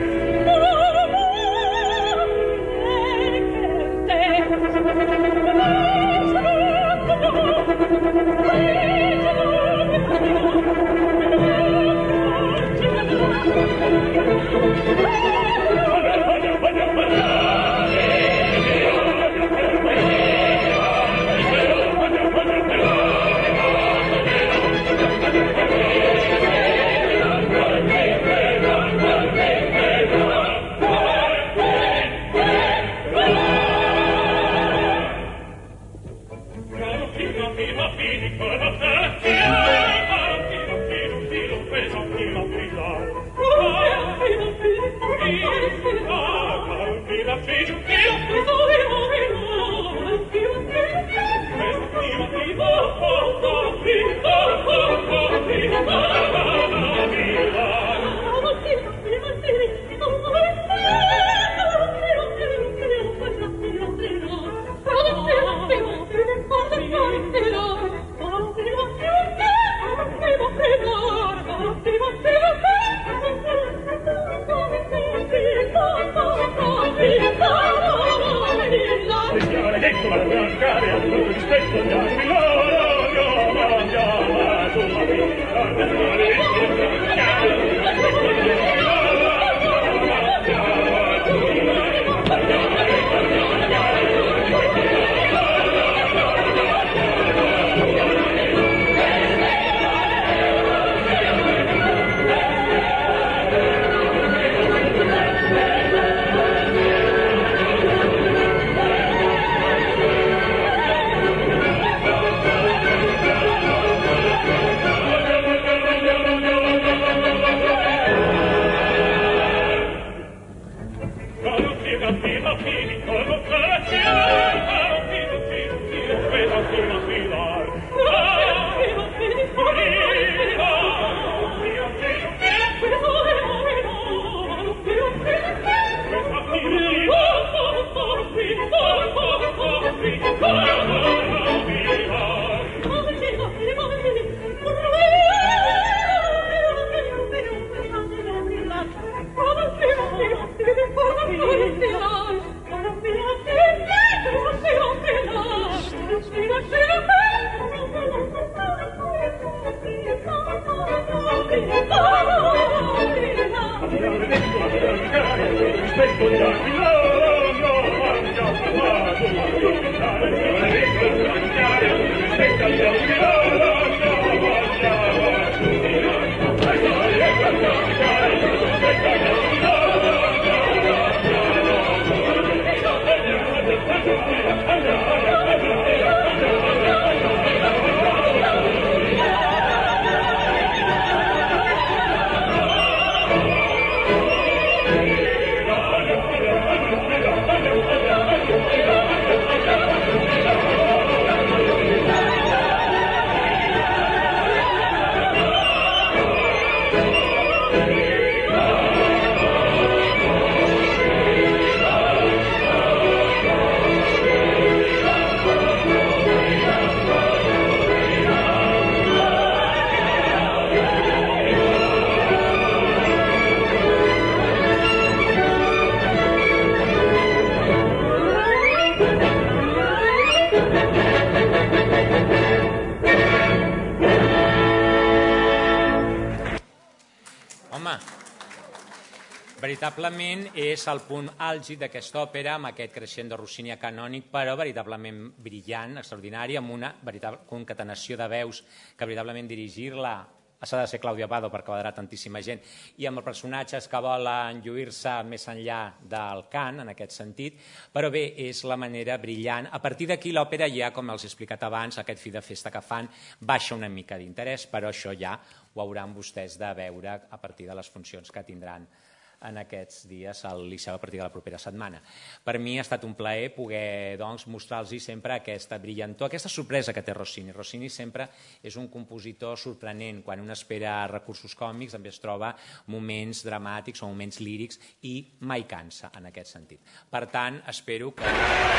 Veritablement és el punt àlgid d'aquesta òpera, amb aquest crescendo Rossini canònic, però veritablement brillant, extraordinari, amb una veritable concatenació de veus que veritablement dirigir-la s'ha de ser Claudio Abbado per quadrar tantíssima gent, i amb els personatges que volen lluir-se més enllà del cant, en aquest sentit, però bé, és la manera brillant. A partir d'aquí l'òpera ja, com els he explicat abans, aquest fi de festa que fan, baixa una mica d'interès, però això ja ho hauran vostès de veure a partir de les funcions que tindran en aquests dies al Liceu a partir de la propera setmana. Per mi ha estat un plaer poder mostrar-los sempre aquesta brillantor, aquesta sorpresa que té Rossini. Rossini sempre és un compositor sorprenent. Quan un espera recursos còmics també es troba moments dramàtics o moments lírics i mai cansa en aquest sentit. Per tant, espero que...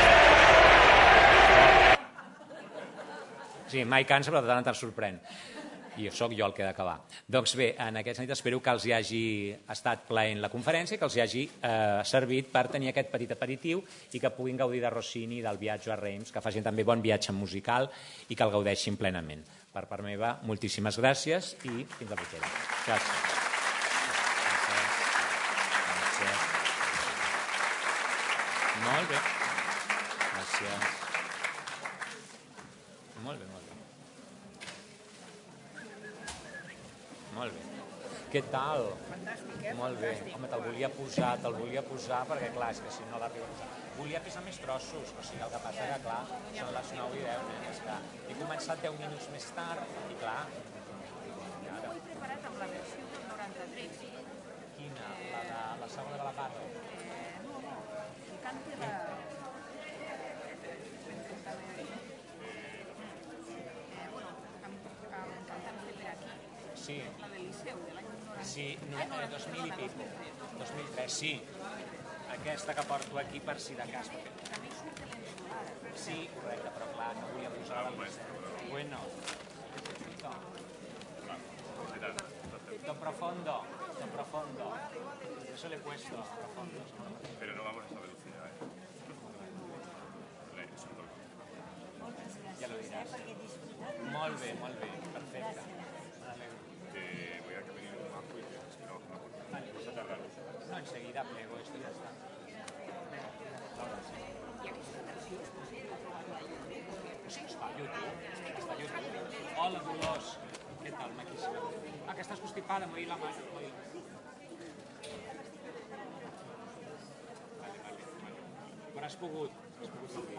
Sí, mai cansa, però de tant en tant sorprèn. I sóc jo el que he d'acabar. Doncs bé, en aquest sentit espero que els hi hagi estat plaent la conferència, que els hi hagi servit per tenir aquest petit aperitiu i que puguin gaudir de Rossini i del viatge a Reims, que facin també bon viatge musical i que el gaudeixin plenament. Per part meva, moltíssimes gràcies i fins la propera. Gràcies. Molt bé. Gràcies. Molt bé, molt bé. Molt bé. Què tal? Fantàstic, Molt bé. Home, te'l volia posar perquè, clar, és que si no l'arribo a posar. Volia pisar més trossos, o sigui, el que passa que, clar, són les 9 i 10, és que he començat 10 minuts més tard i, clar... Jo ho he preparat amb la versió del 93. Quina? La segona de la Parra? No, el canto Sí. La del Liceu, de l'any 90. Sí, 2000 i pico. 2003, sí. Aquesta que porto aquí per si de cas. També hi surt l'ensolar. Sí, correcte, però clar, no volia posar la llista. Bueno. Don profundo. Eso le cuesta, profundo. Pero no vamos a esa velocidad, Ja lo diràs. Molt bé, perfecte. Voy a que venir un banco y te espero bajo la puerta. Vale. Vas a tardar. No, enseguida plego esto y ya está. Sí, està a YouTube. Està a YouTube. Hola, Dolors. Què tal, maquíssima? Ah, que estàs constipada, m'ho dit la mare. Vale. Però has pogut sortir.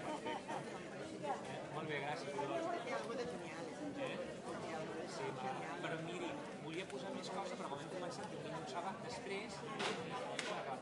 Molt bé, gràcies, Dolors. Sí, però miri, volia posar més coses, però com hem començat 20 minuts abans, després...